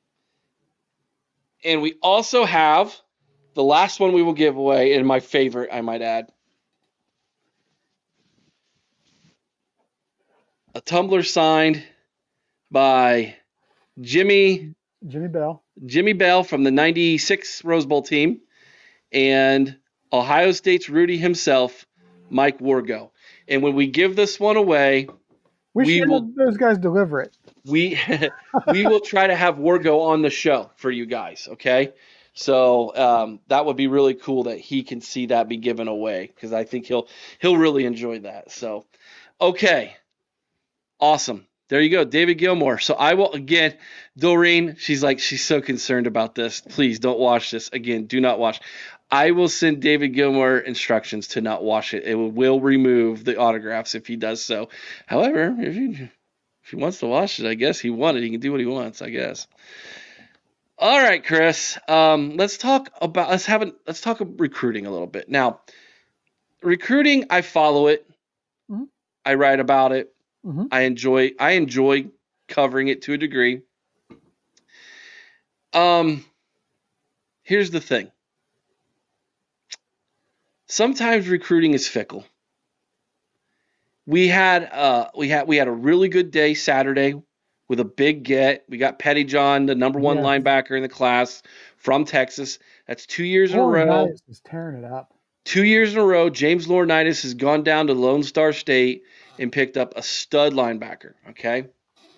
And we also have the last one we will give away, and my favorite, I might add. A tumbler signed by Jimmy Bell from the 96 Rose Bowl team, and Ohio State's Rudy himself, Mike Wargo. And when we give this one away, we will have those guys deliver it. We will try to have Wargo on the show for you guys, okay? So that would be really cool that he can see that be given away, because I think he'll really enjoy that. So, okay. Awesome. There you go, David Gilmore. So I will, again, Doreen, she's so concerned about this. Please don't watch this. Again, do not watch. I will send David Gilmore instructions to not watch it. It will remove the autographs if he does so. However, if he wants to watch it, I guess he won it. He can do what he wants, I guess. All right, Chris. Let's talk recruiting a little bit. Now, recruiting, I follow it. Mm-hmm. I write about it. Mm-hmm. I enjoy covering it to a degree. Here's the thing. Sometimes recruiting is fickle. We had a really good day Saturday with a big get. We got Pettyjohn, the number 1 linebacker in the class from Texas. That's 2 years in a row. Laurinaitis is tearing it up. 2 years in a row, James Laurinaitis has gone down to Lone Star State and picked up a stud linebacker, okay?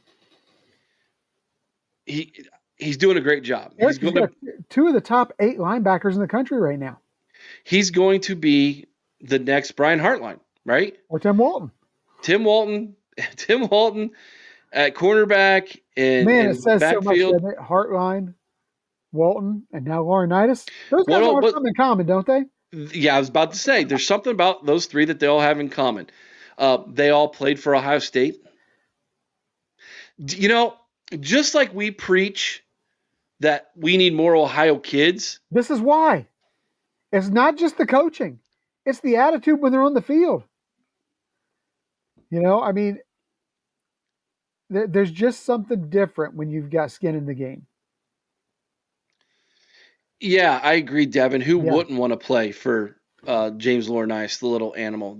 He's doing a great job. He's got 2 of the top 8 linebackers in the country right now. He's going to be the next Brian Hartline, right? Or Tim Walton. Tim Walton at cornerback in it says backfield. So much, doesn't it? Hartline, Walton, and now Laurinaitis. Those guys all have something in common, don't they? Yeah, I was about to say, there's something about those 3 that they all have in common. They all played for Ohio State. You know, just like we preach that we need more Ohio kids. This is why. It's not just the coaching. It's the attitude when they're on the field. You know, I mean, there's just something different when you've got skin in the game. Yeah, I agree, Devin. Who wouldn't want to play for James Laurinaitis, the little animal?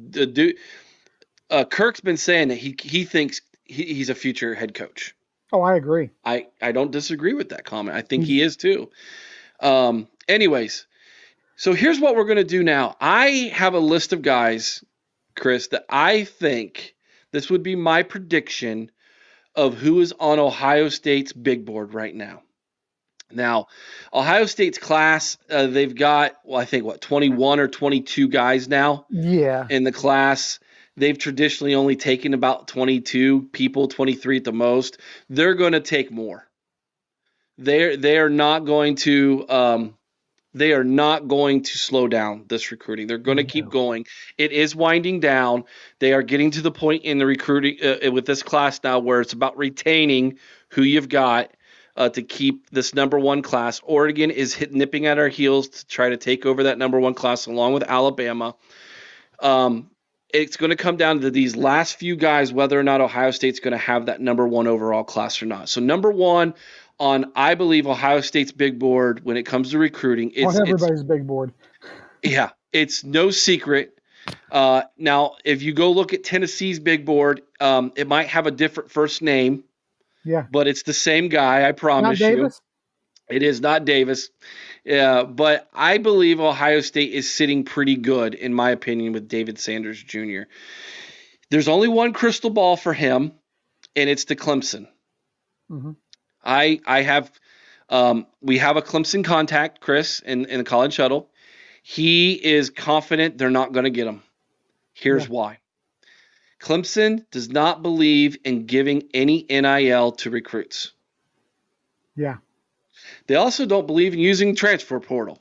Kirk's been saying that he thinks he's a future head coach. Oh, I agree. I don't disagree with that comment. I think he is too. Anyways, so here's what we're going to do now. I have a list of guys, Chris, that I think this would be my prediction of who is on Ohio State's big board right now. Now, Ohio State's class, they've got, 21 or 22 guys now in the class. They've traditionally only taken about 22 people, 23 at the most. They're going to take more. They are not going to They are not going to slow down this recruiting. They're going to keep going. It is winding down. They are getting to the point in the recruiting with this class now where it's about retaining who you've got to keep this number one class. Oregon is nipping at our heels to try to take over that number one class along with Alabama. It's going to come down to these last few guys, whether or not Ohio State's going to have that number one overall class or not. So number one on, I believe, Ohio State's big board when it comes to recruiting. On everybody's big board. Yeah, it's no secret. Now, if you go look at Tennessee's big board, it might have a different first name. Yeah. But it's the same guy, I promise not you. Davis? It is not Davis. But I believe Ohio State is sitting pretty good, in my opinion, with David Sanders Jr. There's only one crystal ball for him, and it's to Clemson. Mm-hmm. We have a Clemson contact, Chris, in the college shuttle. He is confident they're not going to get him. Here's why. Clemson does not believe in giving any NIL to recruits. Yeah. They also don't believe in using transfer portal.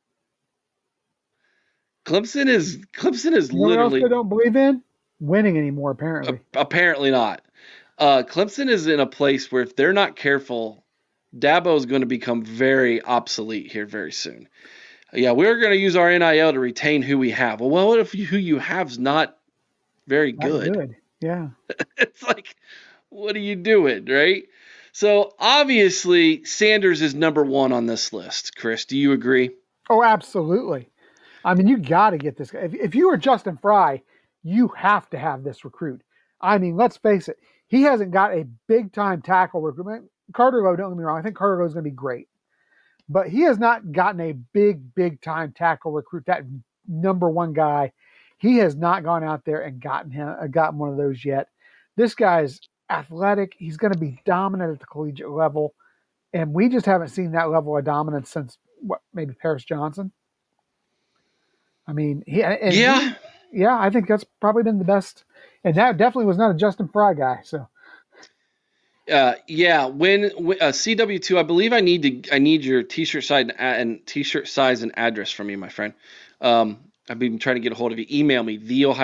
Clemson is literally. What else they don't believe in? Winning anymore, apparently. Apparently not. Clemson is in a place where if they're not careful, Dabo is going to become very obsolete here very soon. Yeah, we're going to use our NIL to retain who we have. Well, what if who you have is not very good? Not good. Yeah. It's like, what are you doing, right? So obviously Sanders is number one on this list. Chris, do you agree? Oh, absolutely. I mean, you got to get this guy. If you are Justin Fry, you have to have this recruit. I mean, let's face it. He hasn't got a big-time tackle recruitment. Carter Lowe, don't get me wrong. I think Carter Lowe is going to be great. But he has not gotten a big-time tackle recruit, that number one guy. He has not gone out there and gotten one of those yet. This guy's athletic. He's going to be dominant at the collegiate level. And we just haven't seen that level of dominance since, maybe Paris Johnson? I mean, I think that's probably been the best. And that definitely was not a Justin Fry guy. So, when CW2, I believe I need your t-shirt size and address from you, my friend. I've been trying to get a hold of you. Email me,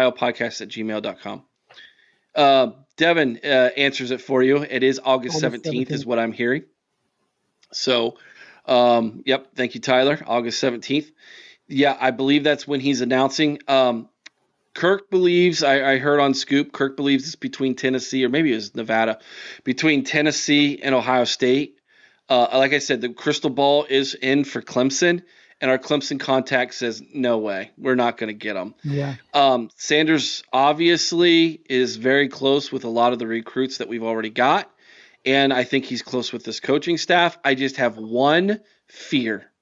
theohiopodcast@gmail.com. Devin answers it for you. It is August 17th is what I'm hearing. So, yep. Thank you, Tyler. August 17th. Yeah, I believe that's when he's announcing. Kirk believes, I heard on Scoop, Kirk believes it's between Tennessee, or maybe it was Nevada, between Tennessee and Ohio State. Like I said, the crystal ball is in for Clemson, and our Clemson contact says, no way, we're not going to get them. Yeah. Sanders obviously is very close with a lot of the recruits that we've already got, and I think he's close with this coaching staff. I just have one fear.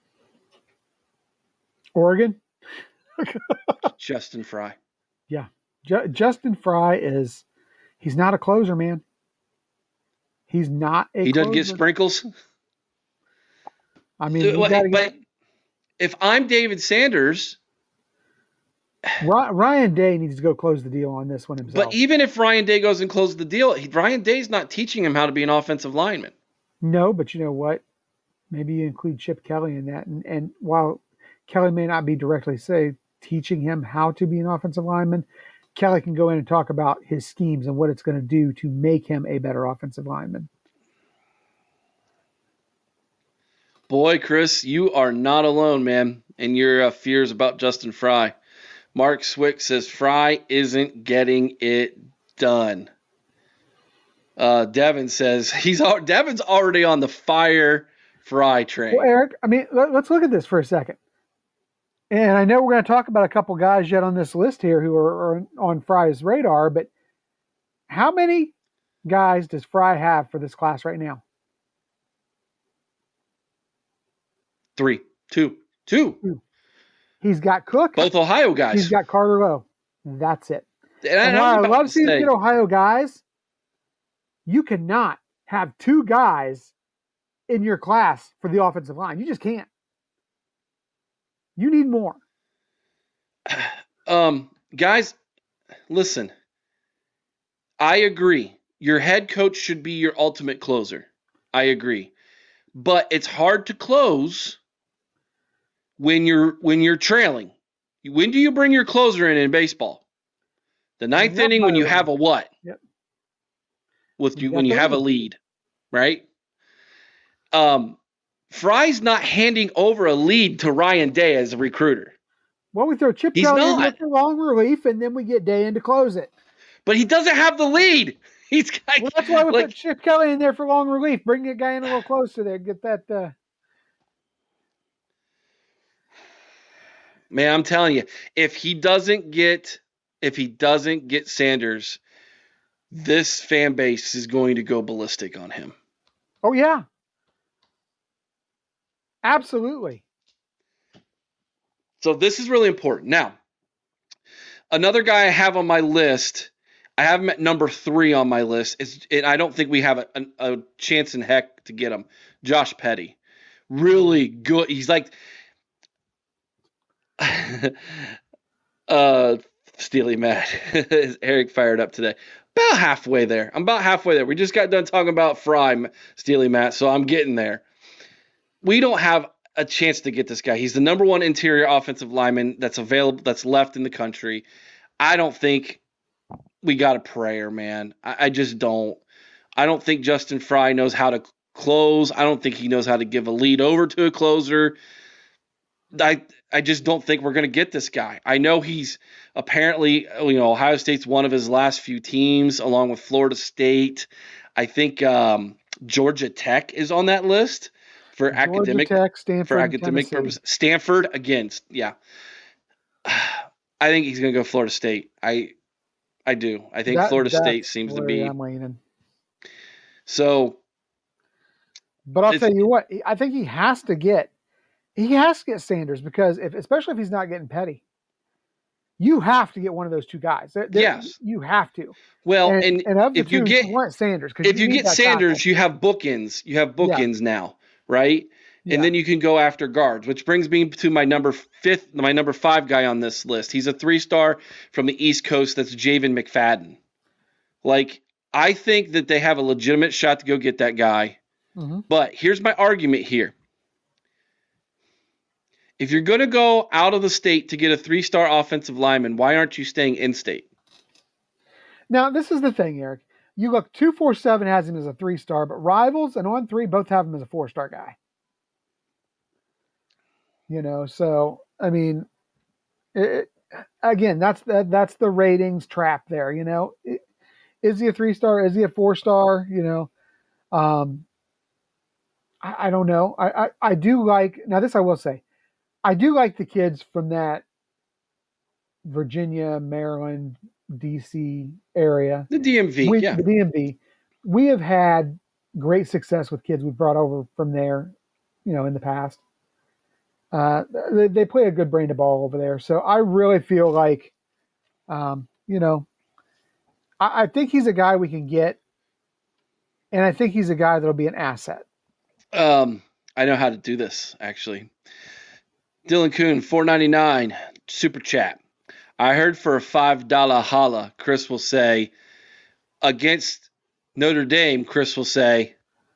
Oregon? Justin Fry. Yeah. Justin Fry he's not a closer, man. He's not a closer. He doesn't get sprinkles? I mean, but if I'm David Sanders, Ryan Day needs to go close the deal on this one himself. But even if Ryan Day goes and closes the deal, Ryan Day's not teaching him how to be an offensive lineman. No, but you know what? Maybe you include Chip Kelly in that. And while Kelly may not be directly teaching him how to be an offensive lineman, Kelly can go in and talk about his schemes and what it's going to do to make him a better offensive lineman. Boy, Chris, you are not alone, man, in your fears about Justin Fry. Mark Swick says Fry isn't getting it done. Devin says Devin's already on the fire Fry train. Well, Eric, I mean, let's look at this for a second. And I know we're going to talk about a couple guys yet on this list here who are on Fry's radar, but how many guys does Fry have for this class right now? 3, 2. He's got Cook. Both Ohio guys. He's got Carter Lowe. That's it. And while I love seeing good Ohio guys, you cannot have 2 guys in your class for the offensive line. You just can't. You need more. Guys, listen. I agree. Your head coach should be your ultimate closer. I agree. But it's hard to close when you're trailing. When do you bring your closer in baseball? The ninth inning when you have a what? Yep. When you have a lead, right? Fry's not handing over a lead to Ryan Day as a recruiter. Well, we throw Chip Kelly in there for long relief, and then we get Day in to close it. But he doesn't have the lead. That's why we put Chip Kelly in there for long relief. Bring the guy in a little closer there. Get that. Man, I'm telling you, if he doesn't get Sanders, this fan base is going to go ballistic on him. Oh yeah, absolutely. So this is really important. Now, another guy I have on my list, I have him at number 3 on my list. And I don't think we have a chance in heck to get him. Josh Petty. Really good. He's like Steely Matt. Is Eric fired up today? About halfway there. I'm about halfway there. We just got done talking about Fry, Steely Matt, so I'm getting there. We don't have a chance to get this guy. He's the number 1 interior offensive lineman that's available, that's left in the country. I don't think we got a prayer, man. I just don't. I don't think Justin Fry knows how to close. I don't think he knows how to give a lead over to a closer. I just don't think we're going to get this guy. I know he's apparently, Ohio State's one of his last few teams, along with Florida State. I think Georgia Tech is on that list for academic purposes. Stanford against, yeah. I think he's going to go Florida State. I do. I think Florida State seems to be. I'm leaning. So, but I'll tell you what, I think he has to get Sanders, because especially if he's not getting Petty, you have to get one of those two guys. Yes, you have to. Well, and if you want Sanders, if you get Sanders, you have bookends. You have bookends now, right? Yeah. And then you can go after guards, which brings me to my number 5 guy on this list. He's a 3-star from the East Coast. That's Javen McFadden. Like, I think that they have a legitimate shot to go get that guy. Mm-hmm. But here's my argument here. If you're going to go out of the state to get a 3-star offensive lineman, why aren't you staying in state? Now, this is the thing, Eric. You look, 247 has him as a 3-star, but Rivals and On3 both have him as a 4-star guy. So, I mean, again, that's the ratings trap there. Is he a 3-star? Is he a 4-star? I don't know. I do like, now this I will say, I do like the kids from that Virginia, Maryland, DC area. The DMV, yeah. The DMV. We have had great success with kids we've brought over from there, in the past. They play a good brand of ball over there. So I really feel like, I think he's a guy we can get. And I think he's a guy that'll be an asset. I know how to do this, actually. Dylan Kuhn, $4.99 super chat. I heard for a $5 holla, Chris will say, against Notre Dame, Chris will say,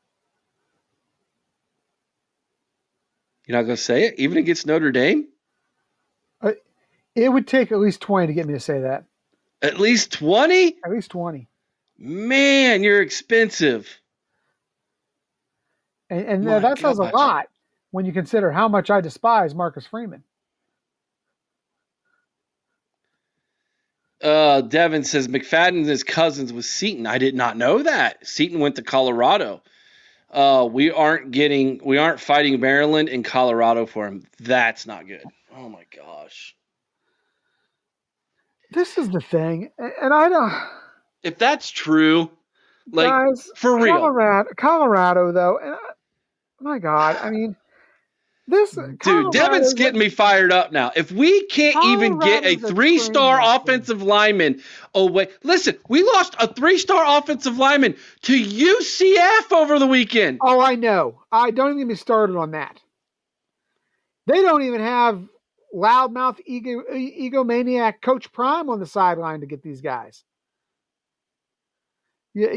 you're not going to say it? Even against Notre Dame? It would take at least 20 to get me to say that. At least 20? At least 20. Man, you're expensive. And that says a lot when you consider how much I despise Marcus Freeman. Devin says McFadden and his cousins with Seton. I did not know that. Seton went to Colorado. We aren't fighting Maryland and Colorado for him. That's not good. Oh my gosh. This is the thing. And I don't. If that's true, like, guys, for real. Colorado though. And my God, I mean, dude, Devin's getting me fired up now. If we can't even get a 3-star offensive lineman, listen, we lost a 3-star offensive lineman to UCF over the weekend. Oh, I know. I don't even get me started on that. They don't even have loudmouth egomaniac Coach Prime on the sideline to get these guys.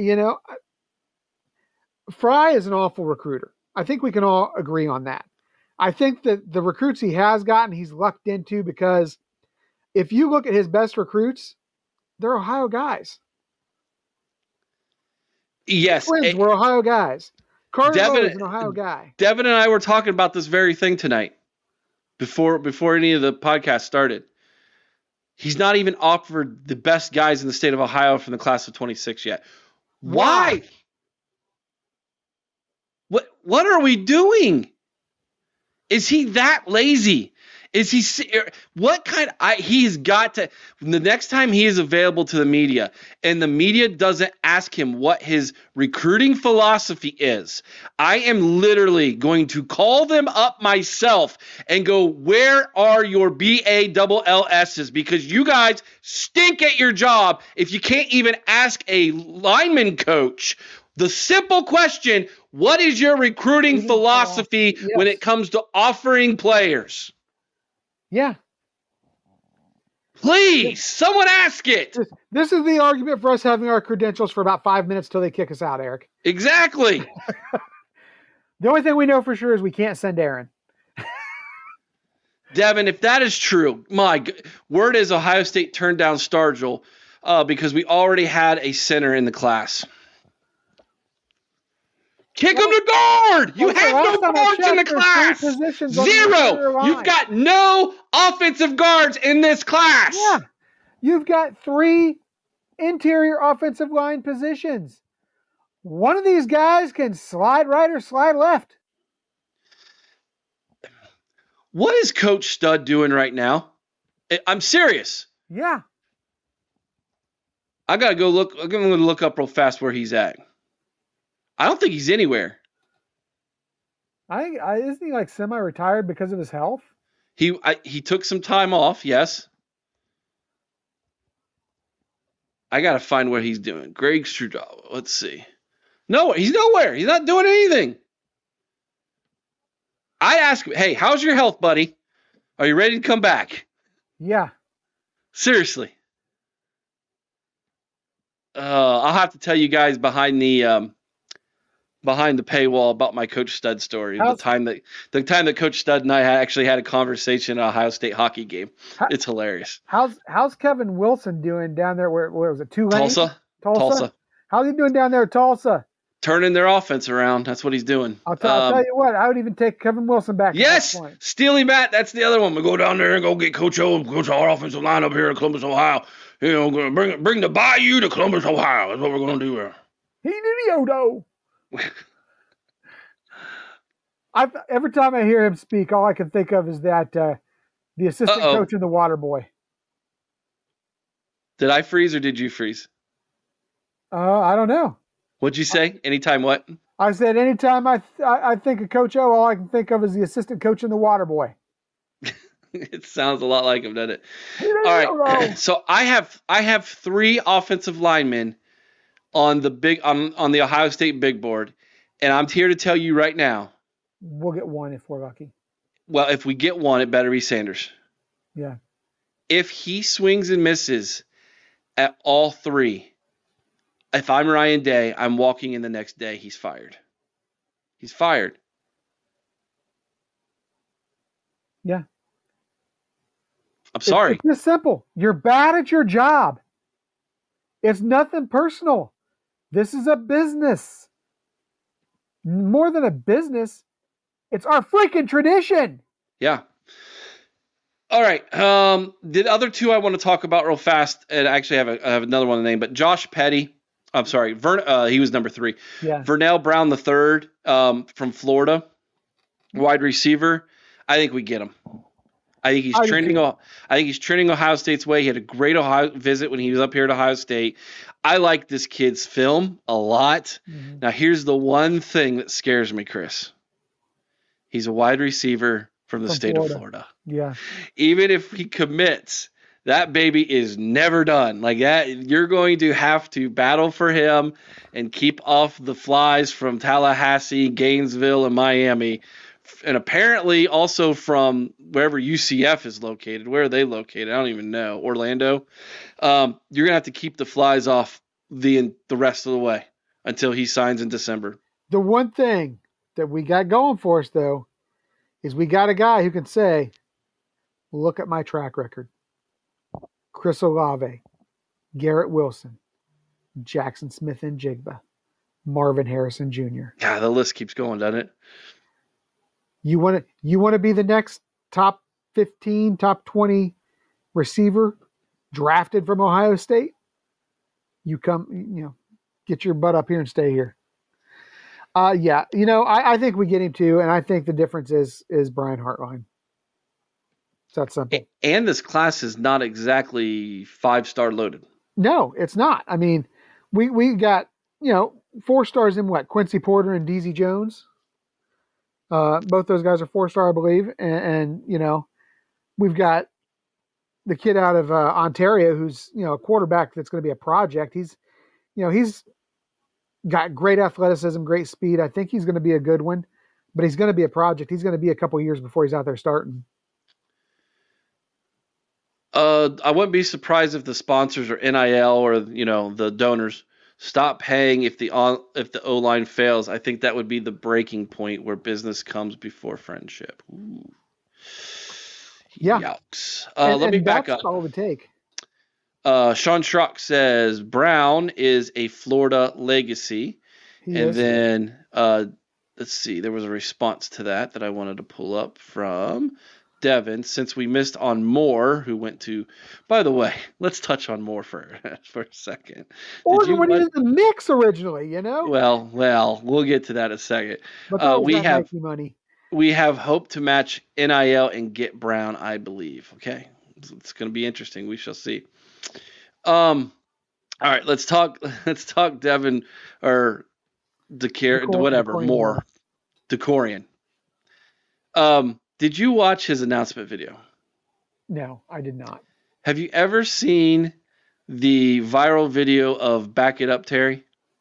Fry is an awful recruiter. I think we can all agree on that. I think that the recruits he has gotten, he's lucked into, because if you look at his best recruits, they're Ohio guys. Yes. Twins were Ohio guys. Carter Lowe is an Ohio guy. Devin and I were talking about this very thing tonight before any of the podcast started. He's not even offered the best guys in the state of Ohio from the class of 26 yet. Why? What are we doing? Is he that lazy? Is he what kind he's got to the next time he is available to the media and the media doesn't ask him what his recruiting philosophy is, I am literally going to call them up myself and go, where are your BALLSs? Because you guys stink at your job if you can't even ask a lineman coach the simple question, what is your recruiting philosophy when it comes to offering players? Yeah. Please, someone ask it. This is the argument for us having our credentials for about 5 minutes till they kick us out, Eric. Exactly. The only thing we know for sure is we can't send Aaron. Devin, if that is true, word is Ohio State turned down Stargell because we already had a center in the class. Kick him to guard. You have no guards in the class. 0. You've got no offensive guards in this class. Yeah. You've got 3 interior offensive line positions. One of these guys can slide right or slide left. What is Coach Stud doing right now? I'm serious. Yeah. I got to go look. I'm going to look up real fast where he's at. I don't think he's anywhere. Isn't he like semi-retired because of his health? He took some time off, yes. I got to find what he's doing. Greg Strudal. Let's see. No, he's nowhere. He's not doing anything. I ask him, hey, how's your health, buddy? Are you ready to come back? Yeah. Seriously. I'll have to tell you guys behind the paywall about my Coach Stud story. The time that Coach Stud and I actually had a conversation at an Ohio State hockey game. It's hilarious. How's Kevin Wilson doing down there? Where was it? Tulane? Tulsa. How's he doing down there at Tulsa? Turning their offense around. That's what he's doing. I'll tell you what. I would even take Kevin Wilson back. Yes, Steely Matt. That's the other one. We go down there and go get Coach our offensive line up here in Columbus, Ohio. You know, bring the Bayou to Columbus, Ohio. That's what we're going to do here. He knew Yodo. Every time I hear him speak, all I can think of is that the assistant coach in The Water Boy. Did I freeze or did you freeze? I don't know. What'd you say? Anytime what? I said anytime I think of Coach O, all I can think of is the assistant coach in The Water Boy. It sounds a lot like him, doesn't it? All right. So I have 3 offensive linemen on the Ohio State big board, and I'm here to tell you right now. We'll get one if we're lucky. Well, if we get one, it better be Sanders. Yeah. If he swings and misses at all 3, if I'm Ryan Day, I'm walking in the next day. He's fired. He's fired. Yeah. I'm sorry. It's just simple. You're bad at your job. It's nothing personal. This is a business. More than a business, it's our freaking tradition. Yeah. All right. The other 2 I want to talk about real fast, and I actually have another one to name, but Josh Petty. I'm sorry. He was number 3. Yeah. Vernell Brown III from Florida, wide receiver. I think we get him. I think he's trending Ohio State's way. He had a great Ohio visit when he was up here at Ohio State. I like this kid's film a lot. Mm-hmm. Now, here's the one thing that scares me, Chris. He's a wide receiver from the state of Florida. Yeah. Even if he commits, that baby is never done. Like that, you're going to have to battle for him and keep off the flies from Tallahassee, Gainesville, and Miami. And apparently also from wherever UCF is located. Where are they located? I don't even know. Orlando. You're going to have to keep the flies off the rest of the way until he signs in December. The one thing that we got going for us, though, is we got a guy who can say, look at my track record. Chris Olave, Garrett Wilson, Jackson Smith-Njigba, Marvin Harrison Jr. Yeah, the list keeps going, doesn't it? You want to be the next top 15, top 20 receiver drafted from Ohio State? You come, get your butt up here and stay here. I think we get him too, and I think the difference is Brian Hartline. It's that simple. And this class is not exactly 5-star loaded. No, it's not. I mean, we got 4 stars in what? Quincy Porter and DZ Jones. Both those guys are 4-star, I believe, and we've got the kid out of Ontario who's a quarterback that's going to be a project. He's got great athleticism, great speed. I think he's going to be a good one, but he's going to be a project. He's going to be a couple years before he's out there starting. I wouldn't be surprised if the sponsors or NIL or the donors stop paying if the O-line fails. I think that would be the breaking point where business comes before friendship. Ooh. Yeah. Yikes. Let me back up. That's all it would take. Sean Schrock says Brown is a Florida legacy. Then let's see, there was a response to that I wanted to pull up from Devin, since we missed on Moore, who went to. By the way, let's touch on Moore for a second. Oregon went in the mix originally, Well, we'll get to that in a second. But we have hope to match NIL and get Brown, I believe. Okay, it's going to be interesting. We shall see. All right, let's talk Devin or Moore. DeCorian. Did you watch his announcement video? No, I did not. Have you ever seen the viral video of Back It Up, Terry?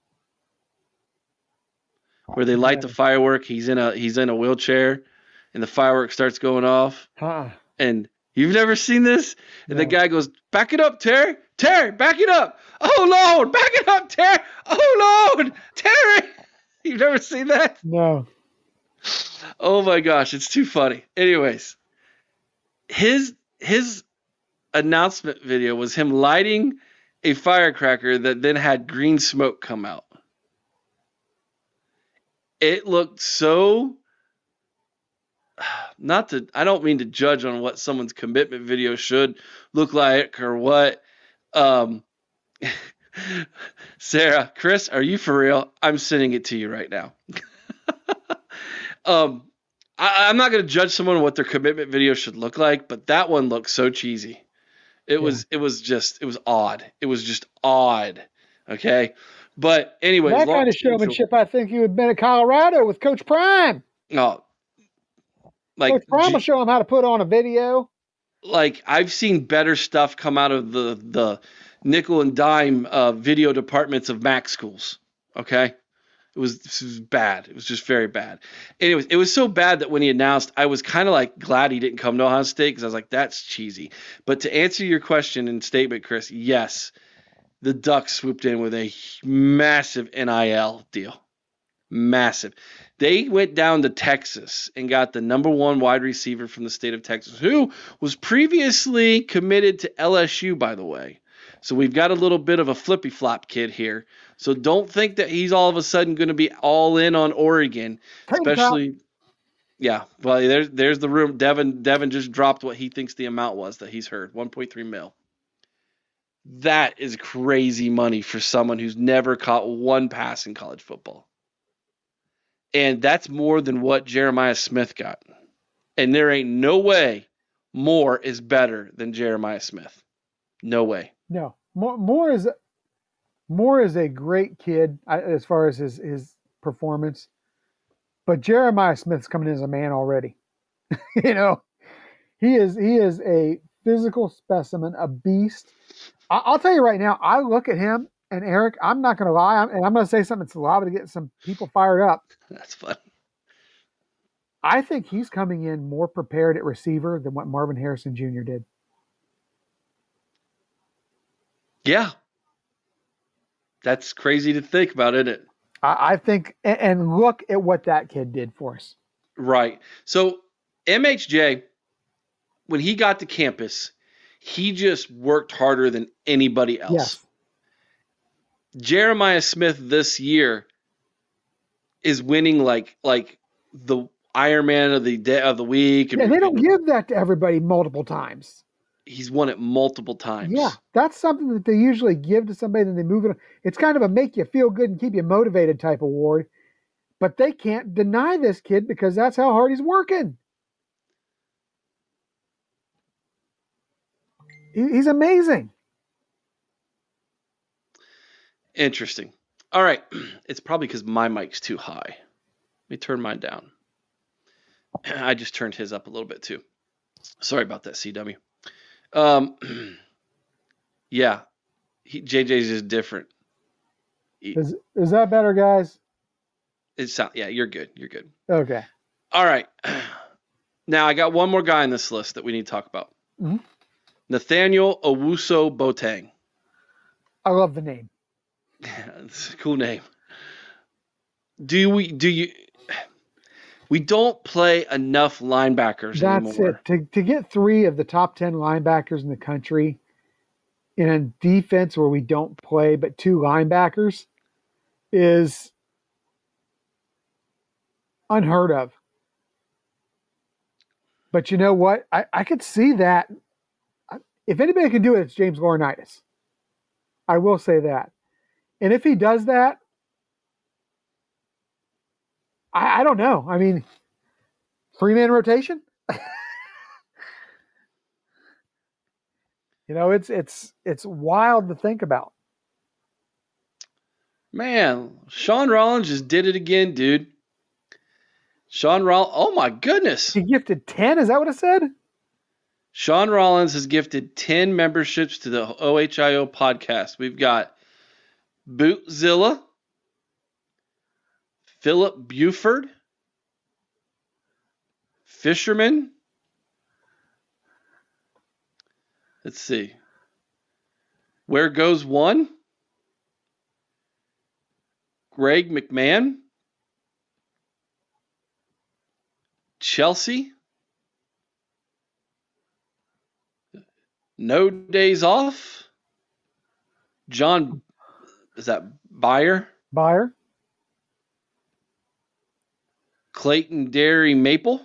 Where they light the firework, he's in a wheelchair, and the firework starts going off. And you've never seen this? And the guy goes, "Back it up, Terry! Terry, back it up! Oh Lord, back it up, Terry! Oh Lord, Terry!" You've never seen that? No. Oh my gosh, it's too funny. Anyways, his announcement video was him lighting a firecracker that then had green smoke come out. It looked so I don't mean to judge on what someone's commitment video should look like or what. Sarah, Chris, are you for real? I'm sending it to you right now. I'm not going to judge someone on what their commitment video should look like, but that one looked so cheesy. It was odd. It was just odd. Okay. But anyways, that kind of showmanship, I think you would have been at Colorado with Coach Prime. No. Coach Prime will show him how to put on a video. Like, I've seen better stuff come out of the nickel and dime video departments of MAC schools. Okay. It was bad. It was just very bad. Anyways, it was so bad that when he announced, I was kind of like glad he didn't come to Ohio State because I was like, that's cheesy. But to answer your question and statement, Chris, yes, the Ducks swooped in with a massive NIL deal. Massive. They went down to Texas and got the number 1 wide receiver from the state of Texas, who was previously committed to LSU, by the way. So we've got a little bit of a flippy flop kid here. So don't think that he's all of a sudden going to be all in on Oregon, especially. Yeah, well, there's the room. Devin just dropped what he thinks the amount was that he's heard, $1.3 million. That is crazy money for someone who's never caught one pass in college football. And that's more than what Jeremiah Smith got. And there ain't no way Moore is better than Jeremiah Smith. No way. No. Moore is a great kid as far as his performance. But Jeremiah Smith's coming in as a man already. He is a physical specimen, a beast. I'll tell you right now, I look at him, and Eric, I'm not going to lie, and I'm going to say something that's liable to get some people fired up. That's fun. I think he's coming in more prepared at receiver than what Marvin Harrison Jr. did. Yeah. That's crazy to think about, isn't it? I think, and look at what that kid did for us. Right. So MHJ, when he got to campus, he just worked harder than anybody else. Yes. Jeremiah Smith this year is winning like the Ironman of the week. And they don't give that to everybody multiple times. He's won it multiple times. Yeah, that's something that they usually give to somebody, then they move it on. It's kind of a make you feel good and keep you motivated type award. But they can't deny this kid because that's how hard he's working. He's amazing. Interesting. All right. It's probably because my mic's too high. Let me turn mine down. I just turned his up a little bit too. Sorry about that, CW. Yeah. JJ's is different. Is that better, guys? Yeah, you're good. You're good. Okay. All right. Now I got one more guy on this list that we need to talk about. Mm-hmm. Nathaniel Owusu Boateng. I love the name. It's a cool name. We don't play enough linebackers anymore. That's it. To get 3 of the top 10 linebackers in the country in a defense where we don't play but 2 linebackers is unheard of. But you know what? I could see that. If anybody can do it, it's James Laurinaitis. I will say that. And if he does that, I don't know. I mean, 3-man rotation? It's wild to think about. Man, Sean Rollins just did it again, dude. Sean Rollins, oh my goodness. He gifted 10, is that what it said? Sean Rollins has gifted 10 memberships to the OHIO podcast. We've got Bootzilla, Philip Buford, Fisherman. Let's see. Where Goes One? Greg McMahon. Chelsea. No Days Off. John, is that Byer? Byer. Clayton Dairy Maple.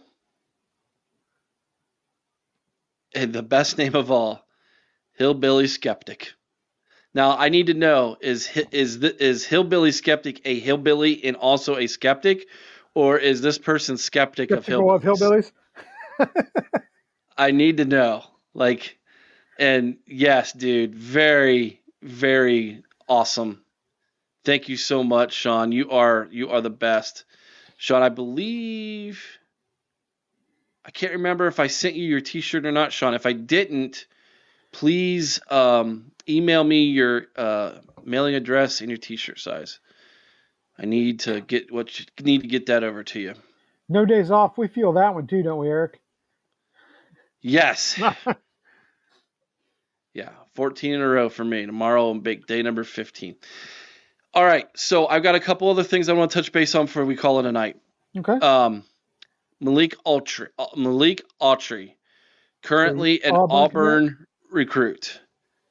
And the best name of all, Hillbilly Skeptic. Now, I need to know, is Hillbilly Skeptic a hillbilly and also a skeptic? Or is this person skeptical of hillbillies? I need to know. And yes, dude, very, very awesome. Thank you so much, Sean. You are the best. Sean, I believe, I can't remember if I sent you your t-shirt or not, Sean. If I didn't, please email me your mailing address and your t-shirt size. I need to get that over to you. No Days Off. We feel that one too, don't we, Eric? Yes. Yeah, 14 in a row for me. Tomorrow will make day number 15. All right, so I've got a couple other things I want to touch base on before we call it a night. Okay. Malik Autry, currently an Auburn recruit.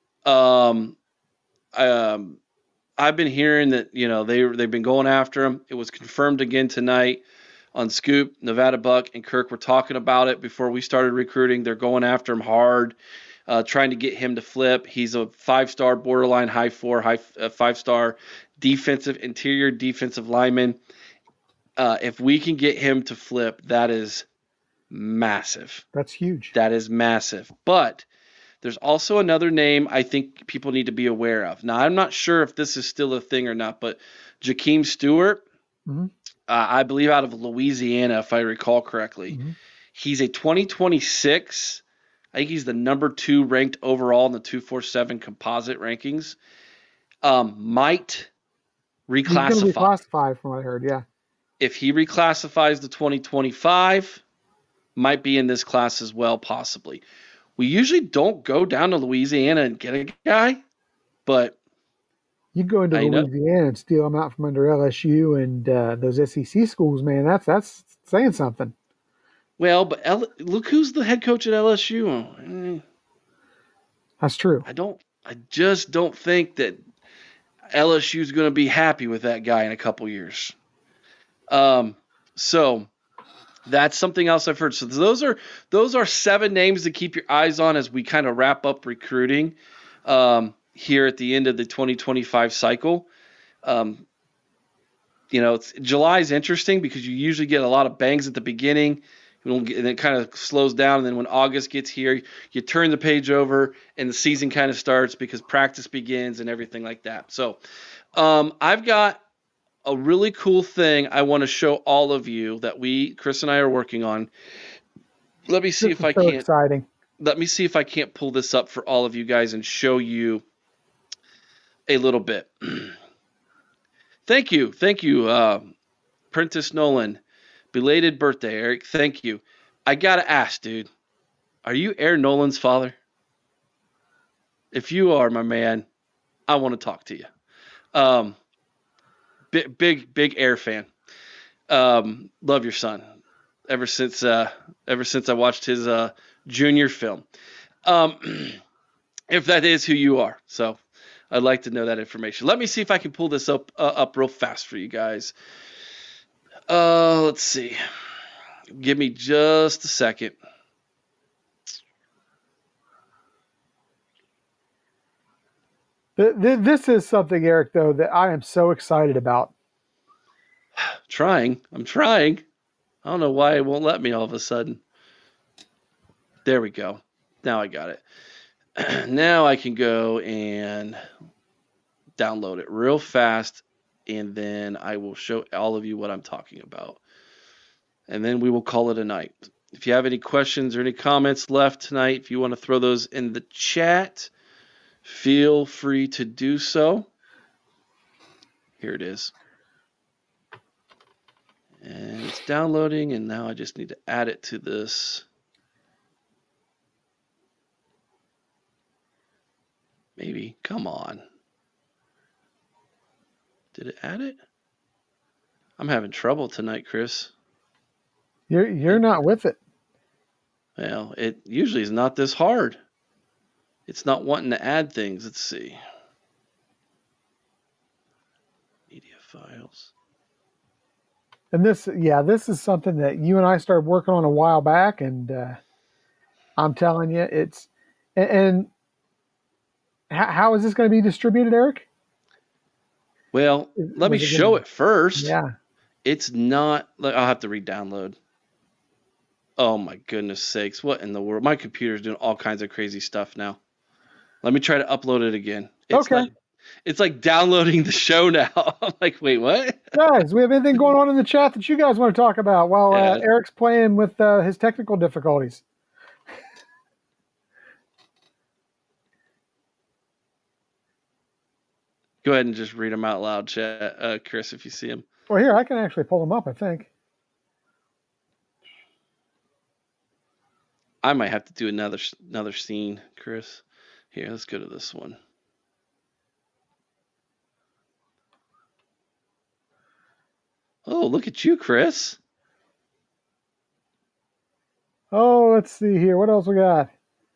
I've been hearing that they've been going after him. It was confirmed again tonight on Scoop. Nevada Buck and Kirk were talking about it before we started recruiting. They're going after him hard, trying to get him to flip. He's a 5-star, borderline high 5-star interior defensive lineman. If we can get him to flip, that is massive. That's huge. That is massive. But there's also another name I think people need to be aware of. Now, I'm not sure if this is still a thing or not, but Jakeem Stewart, I believe out of Louisiana, if I recall correctly. Mm-hmm. He's a 2026. I think he's the number 2 ranked overall in the 247 composite rankings. Might reclassify. He's going to be classified from what I heard, yeah. If he reclassifies to 2025, might be in this class as well, possibly. We usually don't go down to Louisiana and get a guy, but you go into Louisiana and steal them out from under LSU and those SEC schools, man. That's saying something. Well, but look who's the head coach at LSU. That's true. I just don't think that LSU is going to be happy with that guy in a couple years. So that's something else I've heard. So those are 7 names to keep your eyes on as we kind of wrap up recruiting here at the end of the 2025 cycle. July is interesting because you usually get a lot of bangs at the beginning, and it kind of slows down. And then when August gets here, you turn the page over and the season kind of starts because practice begins and everything like that. So I've got a really cool thing I want to show all of you that Chris and I are working on. Let me see if I can't. Exciting. Let me see if I can't pull this up for all of you guys and show you a little bit. Thank you, Prentice Nolan. Belated birthday, Eric. Thank you. I gotta ask, dude, are you Aaron Nolan's father? If you are, my man, I want to talk to you. Big Air fan. Love your son. Ever since I watched his junior film. If that is who you are, so I'd like to know that information. Let me see if I can pull this up real fast for you guys. Let's see. Give me just a second. This is something, Eric, though, that I am so excited about. I'm trying. I don't know why it won't let me all of a sudden. There we go. Now I got it. Now I can go and download it real fast, and then I will show all of you what I'm talking about. And then we will call it a night. If you have any questions or any comments left tonight, if you want to throw those in the chat, feel free to do so. Here it is. And it's downloading, and now I just need to add it to this. Maybe. Come on. Did it add it? I'm having trouble tonight, Chris. You're not with it. Well, it usually is not this hard. It's not wanting to add things. Let's see. Media files. And this is something that you and I started working on a while back, and I'm telling you, it's and how is this going to be distributed, Eric? Well, let me show it first. Yeah. It's not. I'll have to re-download. Oh my goodness sakes! What in the world? My computer's doing all kinds of crazy stuff now. Let me try to upload it again. It's like downloading the show now. I'm like, wait, what? Guys, we have anything going on in the chat that you guys want to talk about while Eric's playing with his technical difficulties? Go ahead and just read them out loud, chat, Chris, if you see them. Well, here, I can actually pull them up, I think. I might have to do another scene, Chris. Here, let's go to this one. Oh, look at you, Chris. Oh, let's see here. What else we got?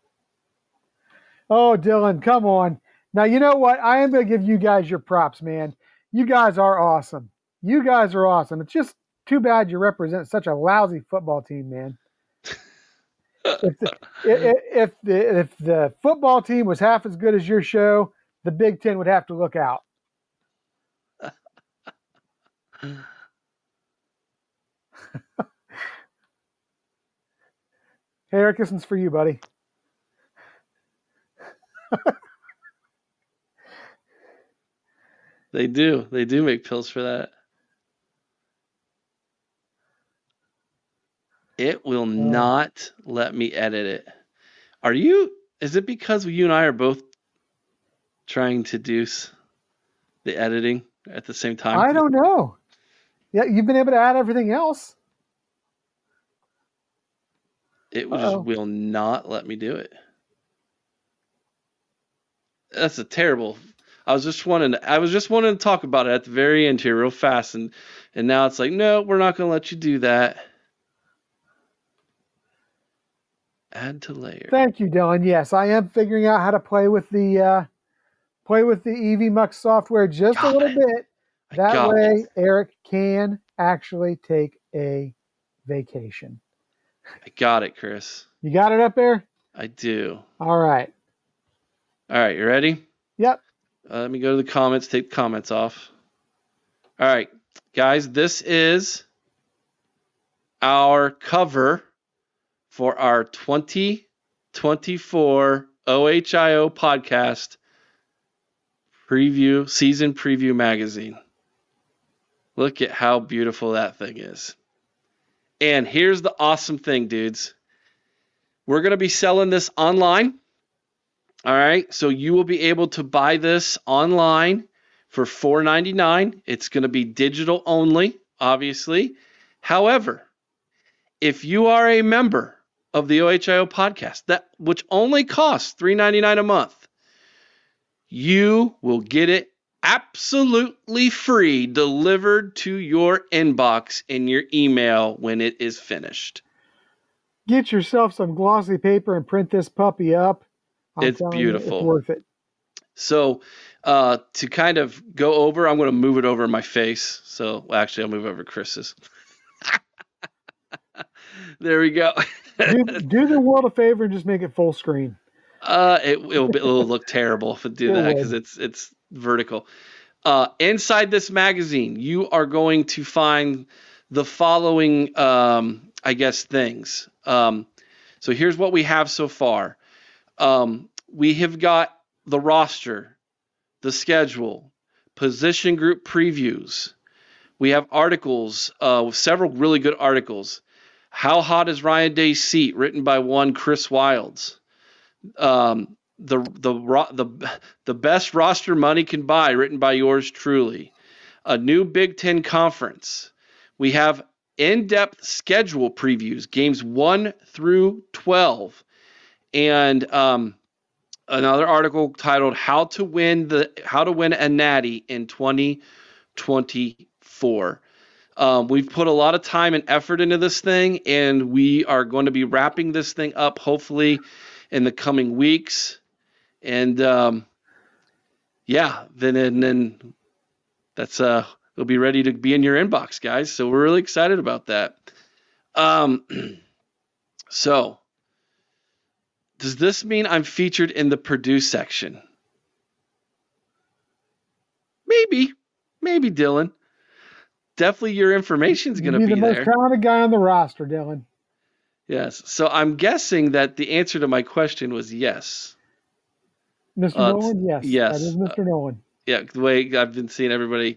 Oh, Dylan, come on. Now, you know what? I am going to give you guys your props, man. You guys are awesome. It's just too bad you represent such a lousy football team, man. If the football team was half as good as your show, the Big Ten would have to look out. Hey, Eric, this one's for you, buddy. They do make pills for that. It will not let me edit it. Is it because you and I are both trying to do the editing at the same time? I don't know. Yeah, you've been able to add everything else. It just will not let me do it. That's a terrible. I was just wanting to talk about it at the very end here real fast, and now it's like, no, we're not going to let you do that. Add to layer. Thank you, Dylan. Yes, I am figuring out how to play with the EV Mux software just a little bit. That way, Eric can actually take a vacation. I got it, Chris. You got it up there? I do. All right. All right, you ready? Yep. Let me go to the comments, take the comments off. All right, guys, this is our cover for our 2024 OHIO podcast season preview magazine. Look at how beautiful that thing is. And here's the awesome thing, dudes. We're going to be selling this online. All right, so you will be able to buy this online for $4.99. It's going to be digital only, obviously. However, if you are a member of the OHIO podcast, which only costs $3.99 a month, you will get it absolutely free delivered to your inbox in your email when it is finished. Get yourself some glossy paper and print this puppy up. It's beautiful. It's worth it. So to kind of go over, I'm going to move it over my face. So actually, I'll move over Chris's. There we go. do the world a favor and just make it full screen. It'll look terrible if I do that because it's vertical. Inside this magazine, you are going to find the following, things. So here's what we have so far. We have got the roster, the schedule, position group previews. We have articles, several really good articles. How Hot is Ryan Day's Seat, written by one Chris Wilds. The best roster money can buy, written by yours truly. A new Big Ten conference. We have in-depth schedule previews, games 1 through 12, and another article titled "How to Win a Natty in 2024." We've put a lot of time and effort into this thing, and we are going to be wrapping this thing up hopefully in the coming weeks. And then that's it'll be ready to be in your inbox, guys. So we're really excited about that. So does this mean I'm featured in the Purdue section? Maybe, Dylan. Definitely your information is going to be there. You're the most talented guy on the roster, Dylan. Yes. So I'm guessing that the answer to my question was yes. Mr. Nolan, yes. Yes. That is Mr. Nolan. Yeah, the way I've been seeing everybody.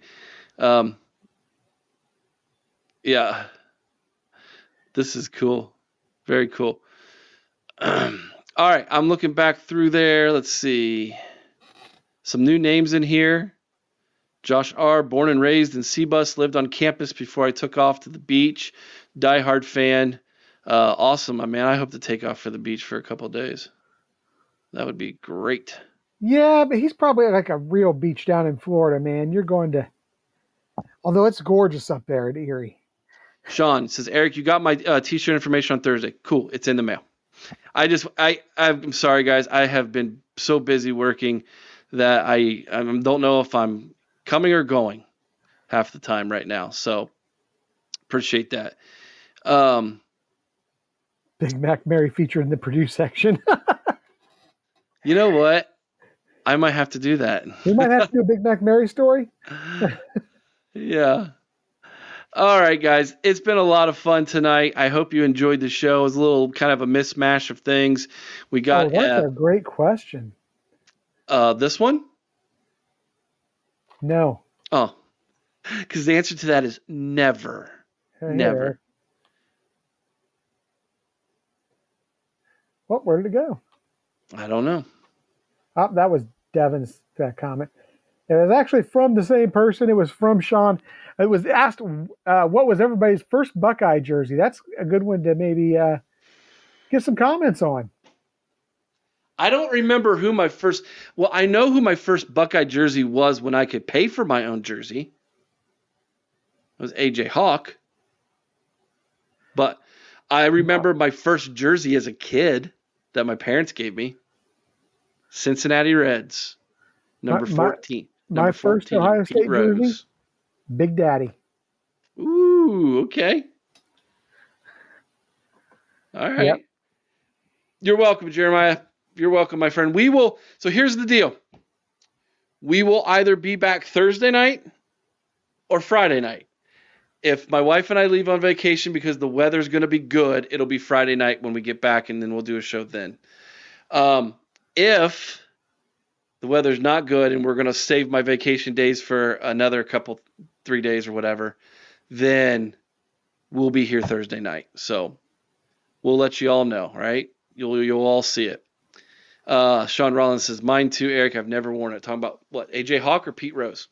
Yeah. This is cool. Very cool. All right. I'm looking back through there. Let's see. Some new names in here. Josh R., born and raised in Seabus, lived on campus before I took off to the beach. Diehard fan. Awesome, my man. I hope to take off for the beach for a couple of days. That would be great. Yeah, but he's probably like a real beach down in Florida, man. You're going to, although it's gorgeous up there at Erie. Sean says, Eric, you got my t-shirt information on Thursday. Cool, it's in the mail. I'm sorry, guys. I have been so busy working that I don't know if I'm coming or going half the time right now. So appreciate that. Big Mac Mary feature in the Purdue section. You know what? I might have to do that. We might have to do a Big Mac Mary story. Yeah. All right, guys. It's been a lot of fun tonight. I hope you enjoyed the show. It was a little kind of a mismatch of things. We got that's a great question. This one? No. Oh. Because the answer to that is never. Never. Well, where did it go? I don't know. Oh, that was Devin's comment. It was actually from the same person. It was from Sean. It was asked, what was everybody's first Buckeye jersey? That's a good one to maybe get some comments on. I don't remember who my first... Well, I know who my first Buckeye jersey was when I could pay for my own jersey. It was A.J. Hawk. But I remember my first jersey as a kid that my parents gave me. Cincinnati Reds, number 14. My first Ohio State Pete Rose. jersey, Big Daddy. Ooh, okay. All right. Yep. You're welcome, Jeremiah. You're welcome, my friend. So here's the deal. We will either be back Thursday night or Friday night. If my wife and I leave on vacation because the weather's going to be good, it'll be Friday night when we get back, and then we'll do a show then. If the weather's not good and we're going to save my vacation days for another 3 days or whatever, then we'll be here Thursday night. So we'll let you all know, right? You'll all see it. Sean Rollins says, mine too, Eric. I've never worn it. Talking about what? AJ Hawk or Pete Rose?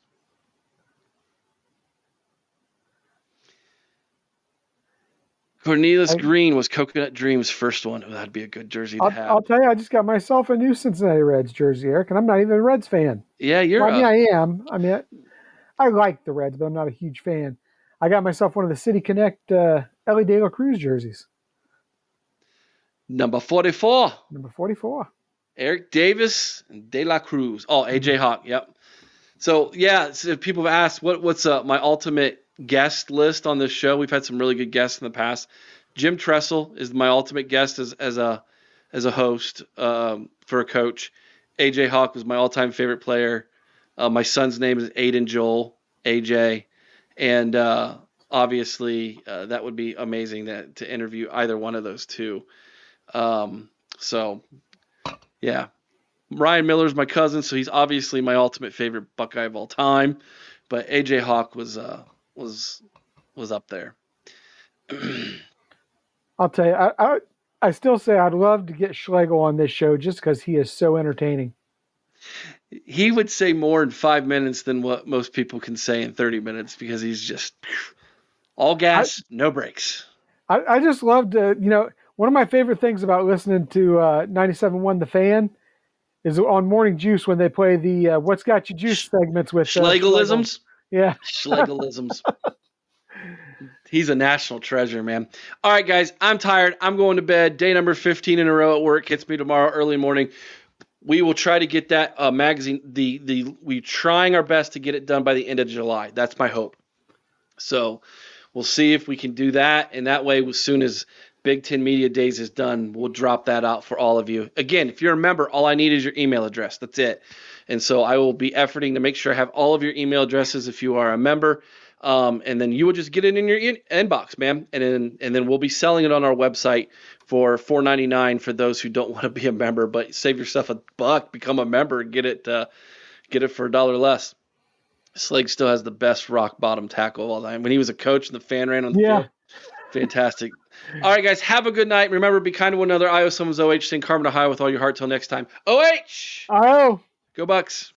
Cornelius Green was Coconut Dreams' first one. Oh, that'd be a good jersey to have. I'll tell you, I just got myself a new Cincinnati Reds jersey, Eric, and I'm not even a Reds fan. Yeah, I am. I mean, I like the Reds, but I'm not a huge fan. I got myself one of the City Connect Ellie De La Cruz jerseys. Number 44. Number 44. Eric Davis and De La Cruz. Oh, AJ Hawk. Yep. So, yeah, so people have asked, what's my ultimate guest list on this show? We've had some really good guests in the past. Jim Tressel is my ultimate guest as a host for a coach. AJ Hawk was my all-time favorite player. My son's name is Aiden Joel, AJ. And obviously that would be amazing to interview either one of those two. So, yeah. Ryan Miller's my cousin, so he's obviously my ultimate favorite Buckeye of all time. But AJ Hawk was up there. I'll tell you, I still say I'd love to get Schlegel on this show just because he is so entertaining. He would say more in 5 minutes than what most people can say in 30 minutes because he's just all gas, no brakes. I just love to, one of my favorite things about listening to 97.1 The Fan is on Morning Juice when they play the What's Got You Juice segments with Schlegelisms. Yeah. Schlegelisms. He's a national treasure, man. All right, guys, I'm tired. I'm going to bed. Day number 15 in a row at work. Hits me tomorrow early morning. We will try to get that magazine. We're trying our best to get it done by the end of July. That's my hope. So we'll see if we can do that. And that way, as soon as Big Ten Media Days is done, we'll drop that out for all of you. Again, if you're a member, all I need is your email address. That's it. And so I will be efforting to make sure I have all of your email addresses if you are a member. And then you will just get it in your inbox, man. And then we'll be selling it on our website for $4.99 for those who don't want to be a member, but save yourself $1, become a member, and get it for $1 less. Sleg still has the best rock bottom tackle of all time. When he was a coach and the fan ran on the field, fantastic. All right, guys, have a good night. Remember, be kind to one another. I owe someone's OH. Sing Carmen, Ohio with all your heart. Till next time. OH! Oh! Go Bucks.